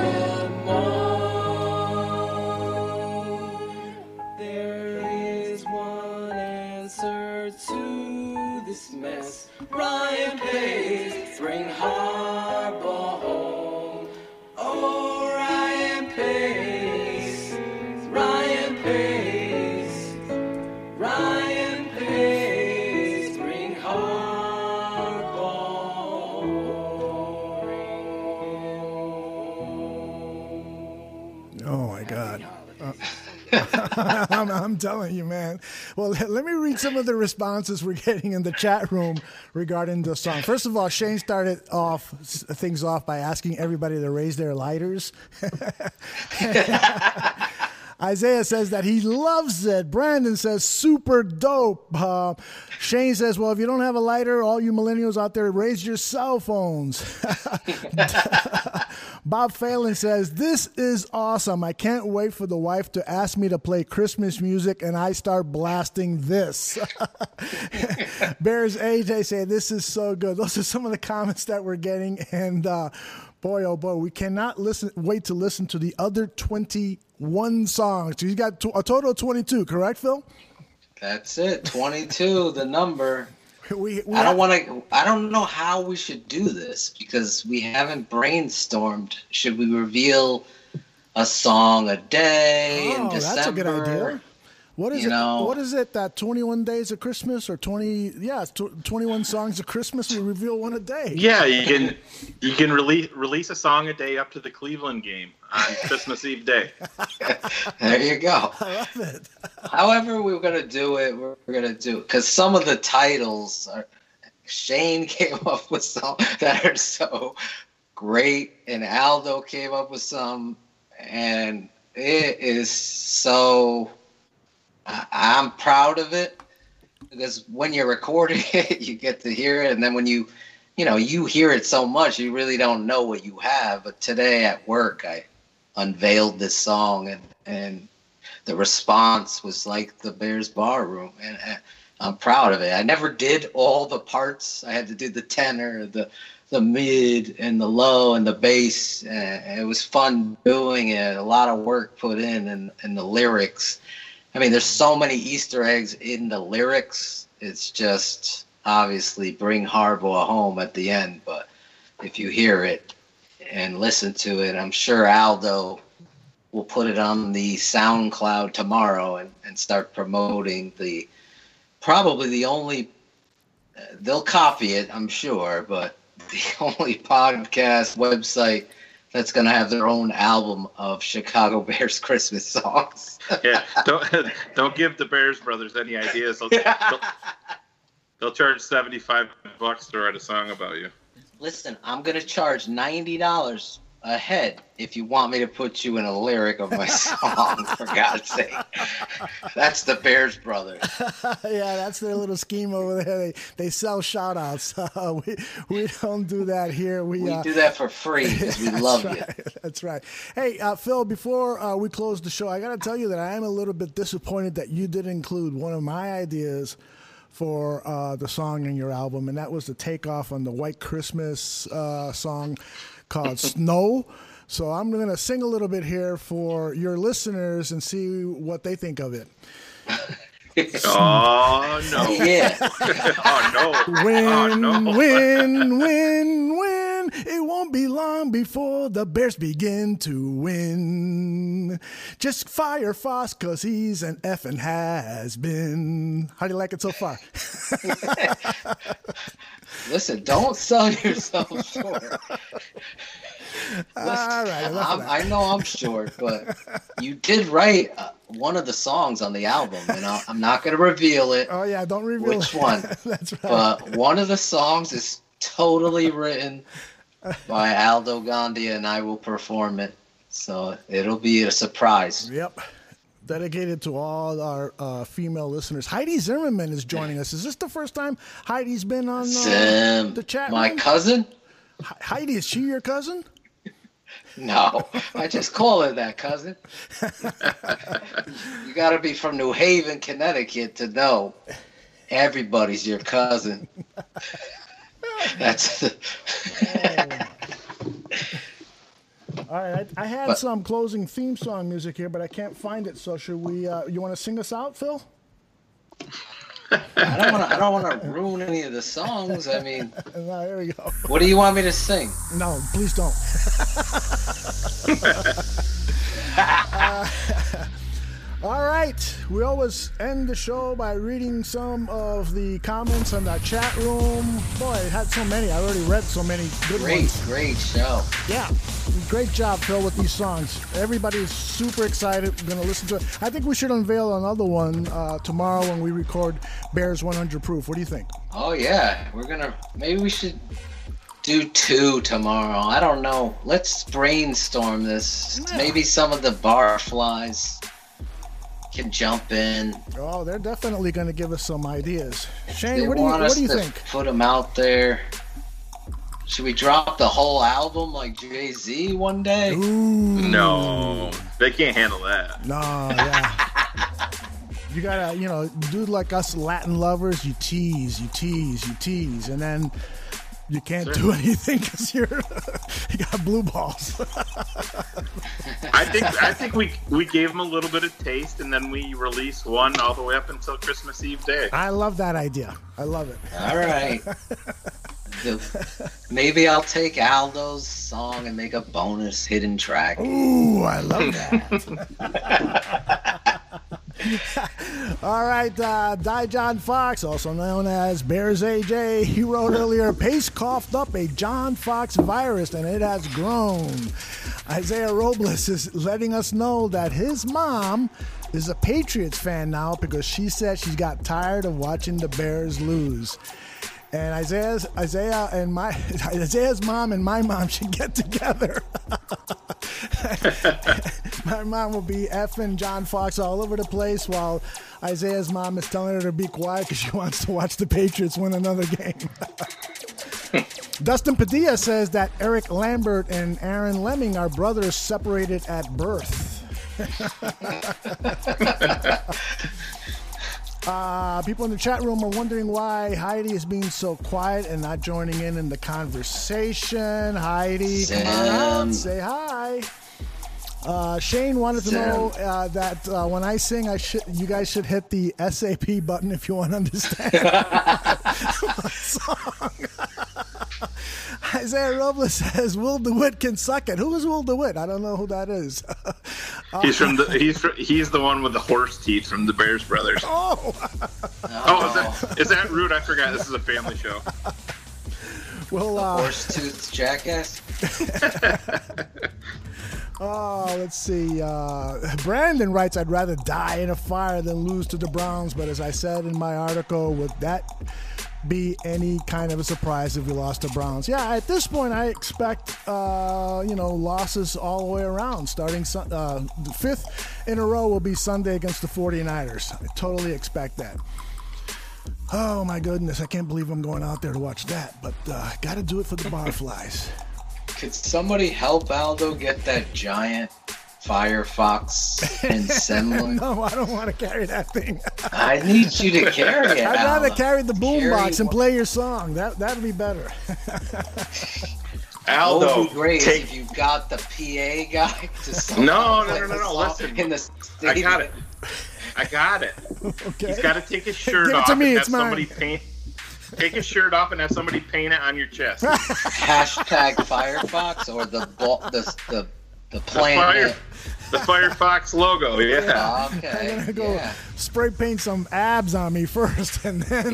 to this mess. Ryan Pace, bring Harbaugh home. Oh, Ryan Pace, Ryan Pace, Ryan Pace, bring Harbaugh home. Oh my God. Uh, I'm, I'm telling you, man. Well, let me read some of the responses we're getting in the chat room regarding the song. First of all, Shane started off things off by asking everybody to raise their lighters. Isaiah says that he loves it. Brandon says super dope. Uh, Shane says, well, if you don't have a lighter, all you millennials out there, raise your cell phones. Bob Phelan says, this is awesome. I can't wait for the wife to ask me to play Christmas music and I start blasting this. Bears A J say, this is so good. Those are some of the comments that we're getting. And uh, boy, oh boy, we cannot listen. wait to listen to the other twenty-one songs. So you got a total of twenty-two, correct, Phil? That's it, twenty-two, the number. We, we I don't want to. I don't know how we should do this because we haven't brainstormed. Should we reveal a song a day oh, in December? That's a good idea. What is you it? Know, what is it? That twenty-one days of Christmas or twenty? Yeah, it's twenty-one songs of Christmas. We reveal one a day. Yeah, you can you can release release a song a day up to the Cleveland game on Christmas Eve day. There you go. I love it. However, we're gonna do it. We're gonna do it because some of the titles are. Shane came up with some that are so great, and Aldo came up with some, and it is so. I'm proud of it because when you're recording it, you get to hear it. And then when you, you know, you hear it so much, you really don't know what you have. But today at work, I unveiled this song and, and the response was like the Bears bar room. And I'm proud of it. I never did all the parts. I had to do the tenor, the the mid and the low and the bass. And it was fun doing it. A lot of work put in and, and the lyrics. I mean, there's so many Easter eggs in the lyrics. It's just obviously bring Harbaugh home at the end. But if you hear it and listen to it, I'm sure Aldo will put it on the SoundCloud tomorrow and, and start promoting the probably the only uh, they'll copy it, I'm sure, but the only podcast website that's going to have their own album of Chicago Bears Christmas songs. Yeah, don't don't give the Bears brothers any ideas. They'll, they'll, they'll charge seventy-five bucks to write a song about you. Listen, I'm going to charge ninety dollars a head if you want me to put you in a lyric of my song, for God's sake. That's the Bears brothers. Yeah, that's their little scheme over there. They they sell shout-outs. Uh, we, we don't do that here. We, we uh, do that for free because we love right. you. That's right. Hey, uh, Phil, before uh, we close the show, I got to tell you that I am a little bit disappointed that you didn't include one of my ideas for uh, the song in your album, and that was the takeoff on the White Christmas uh, song called Snow. So I'm going to sing a little bit here for your listeners and see what they think of it. Oh, no. Yeah. Oh, no. Win, oh, no. win, win, win. It won't be long before the Bears begin to win. Just fire Foss because he's an effing has-been. How do you like it so far? Listen, don't sell yourself short. Listen, All right, I'm, I know I'm short, but you did write uh, one of the songs on the album, and I'll, I'm not going to reveal it. Oh, yeah, don't reveal which it. one. That's right. But one of the songs is totally written by Aldo Gandia, and I will perform it. So it'll be a surprise. Yep. dedicated to all our uh, female listeners. Heidi Zimmerman is joining us. Is this the first time Heidi's been on uh, Zim, the chat my room? cousin? Heidi, is she your cousin? No, I just call her that, cousin. You got to be from New Haven, Connecticut to know everybody's your cousin. That's the... All right, I, I had but, some closing theme song music here, but I can't find it. So should we? Uh, you want to sing us out, Phil? I don't want to. I don't want to ruin any of the songs. I mean, no, here we go. What do you want me to sing? No, please don't. uh, all right, we always end the show by reading some of the comments on the chat room. Boy, it had so many. I already read so many good great, ones. Great, great show. Yeah, great job, Phil, with these songs. Everybody's super excited. We're going to listen to it. I think we should unveil another one uh, tomorrow when we record Bears one hundred Proof. What do you think? Oh, yeah. We're going to, maybe we should do two tomorrow. I don't know. Let's brainstorm this. Yeah. Maybe some of the barflies can jump in. Oh, they're definitely going to give us some ideas. Shane, they what do you, want what us do you to think? Put them out there. Should we drop the whole album like Jay-Z one day? Ooh. No, they can't handle that. No, yeah. You gotta, you know, dude like us Latin lovers, you tease, you tease, you tease, and then you can't sure. do anything because you're you got blue balls. I think I think we we gave them a little bit of taste, and then we release one all the way up until Christmas Eve day. I love that idea. I love it. All right. Maybe I'll take Aldo's song and make a bonus hidden track. Ooh, I love that. All right, uh, John Fox, also known as Bears A J, he wrote earlier, Pace coughed up a John Fox virus and it has grown. Isaiah Robles is letting us know that his mom is a Patriots fan now because she said she's got tired of watching the Bears lose. And Isaiah's Isaiah and my Isaiah's mom and my mom should get together. My mom will be effing John Fox all over the place while Isaiah's mom is telling her to be quiet because she wants to watch the Patriots win another game. Dustin Padilla says that Eric Lambert and Aaron Lemming are brothers separated at birth. Uh, people in the chat room are wondering why Heidi is being so quiet and not joining in in the conversation. Heidi, Sam. come on out, say hi. Uh, Shane wanted to Sam. know uh, that uh, when I sing, I should you guys should hit the S A P button if you want to understand my song. Isaiah Robles says Will DeWitt can suck it. Who is Will DeWitt? I don't know who that is. uh, he's from the he's fr- he's the one with the horse teeth from the Bears Brothers. Oh, oh, is that is that rude? I forgot. This is a family show. Well, uh, horse tooth jackass. Oh, let's see. Uh, Brandon writes, I'd rather die in a fire than lose to the Browns. But as I said in my article, would that be any kind of a surprise if we lost to Browns? Yeah, at this point, I expect, uh, you know, losses all the way around. Starting uh, the fifth in a row will be Sunday against the forty-niners. I totally expect that. Oh, my goodness. I can't believe I'm going out there to watch that. But uh, got to do it for the barflies. Could somebody help Aldo get that giant Firefox and Semlin? No, I don't want to carry that thing. I need you to carry it. I'd Aldo. rather carry the boombox and one. play your song. That that'd be better. Aldo, what would be great take... if you got the P A guy to no, no, no, no, no. Listen, in the stadium. I got it. I got it. Okay. He's got to take his shirt Give it off to me, and it's have mine. somebody paint. Take his shirt off and have somebody paint it on your chest. Hashtag Firefox or the the the the The, planet. Fire, the Firefox logo, yeah. Okay. I'm gonna go yeah. spray paint some abs on me first, and then.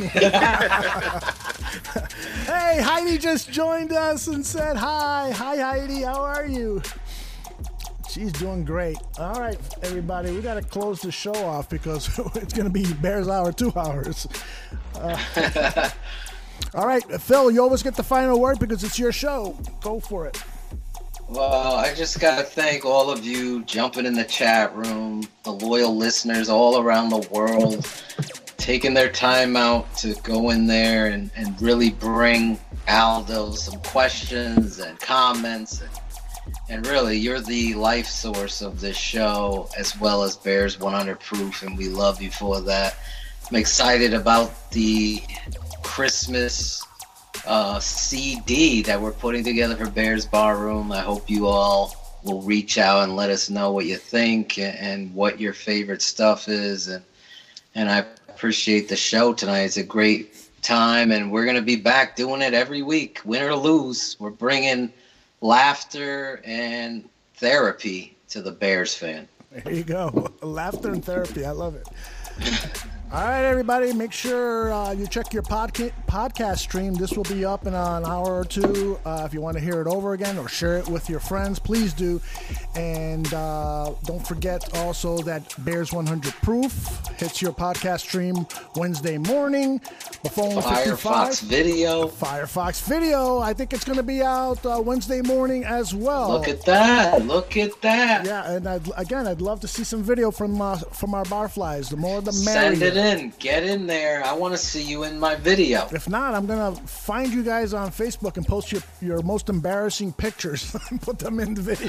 Hey, Heidi just joined us and said hi. Hi, Heidi. How are you? She's doing great. All right, everybody, we got to close the show off because it's going to be Bears Hour two hours. Uh, all right, Phil, you always get the final word because it's your show. Go for it. Well, I just got to thank all of you jumping in the chat room, the loyal listeners all around the world, taking their time out to go in there and, and really bring Aldo some questions and comments. And, and really, you're the life source of this show, as well as Bears one hundred Proof, and we love you for that. I'm excited about the Christmas uh, C D that we're putting together for Bears Barroom. I hope you all will reach out and let us know what you think and, and what your favorite stuff is. And and I appreciate the show tonight. It's a great time, and we're going to be back doing it every week, win or lose. We're bringing laughter and therapy to the Bears fan. There you go. Laughter and therapy. I love it. All right, everybody, make sure uh, you check your podca- podcast stream. This will be up in an hour or two. Uh, if you want to hear it over again or share it with your friends, please do. And uh, don't forget also that Bears one hundred Proof hits your podcast stream Wednesday morning. Phone Firefox video. Firefox video. I think it's going to be out uh, Wednesday morning as well. Look at that. Look at that. Yeah, and I'd, again, I'd love to see some video from uh, from our barflies. The more the merrier. Send it in. Get in there. I want to see you in my video. If not, I'm going to find you guys on Facebook and post your, your most embarrassing pictures and put them in the video.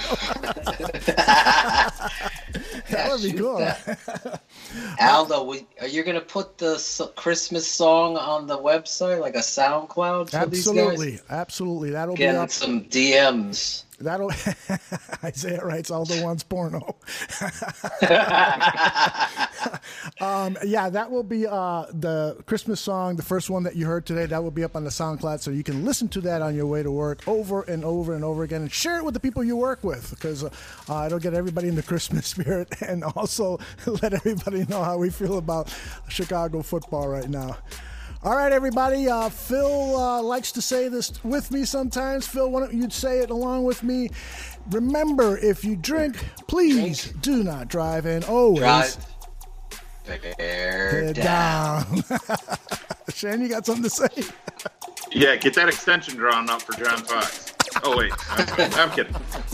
That would be cool. That. Aldo, we, are you going to put the so- Christmas song on the website, like a SoundCloud for Absolutely. these guys? Absolutely. That'll Getting be up. some D Ms. That'll Isaiah writes Aldo wants porno. um, yeah, that will be uh, the Christmas song, the first one that you heard today. That will be up on the SoundCloud, so you can listen to that on your way to work over and over and over again, and share it with the people you work with, because uh, uh, it'll get everybody in the Christmas spirit, and also let everybody know how we feel about Chicago football right now. All right, everybody. Uh, Phil uh, likes to say this with me sometimes. Phil, why don't you say it along with me? Remember, if you drink, please drink. Do not drive, and always drive bear down. down. Shane, you got something to say? Yeah, get that extension drawn up for John Fox. Oh, wait. I'm, I'm kidding.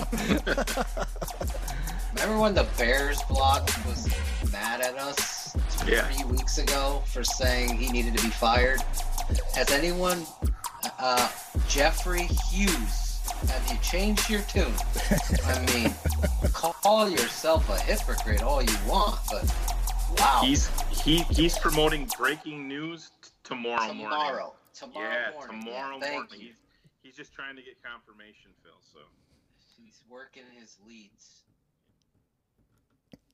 Remember when the Bears blog was mad at us yeah. three weeks ago for saying he needed to be fired? Has anyone, uh, Jeffrey Hughes, have you changed your tune? I mean, call yourself a hypocrite all you want, but wow. He's he he's promoting breaking news t- tomorrow, tomorrow morning. Tomorrow. Tomorrow yeah, morning. tomorrow yeah, morning. You. He's, he's just trying to get confirmation, Phil. So he's working his leads.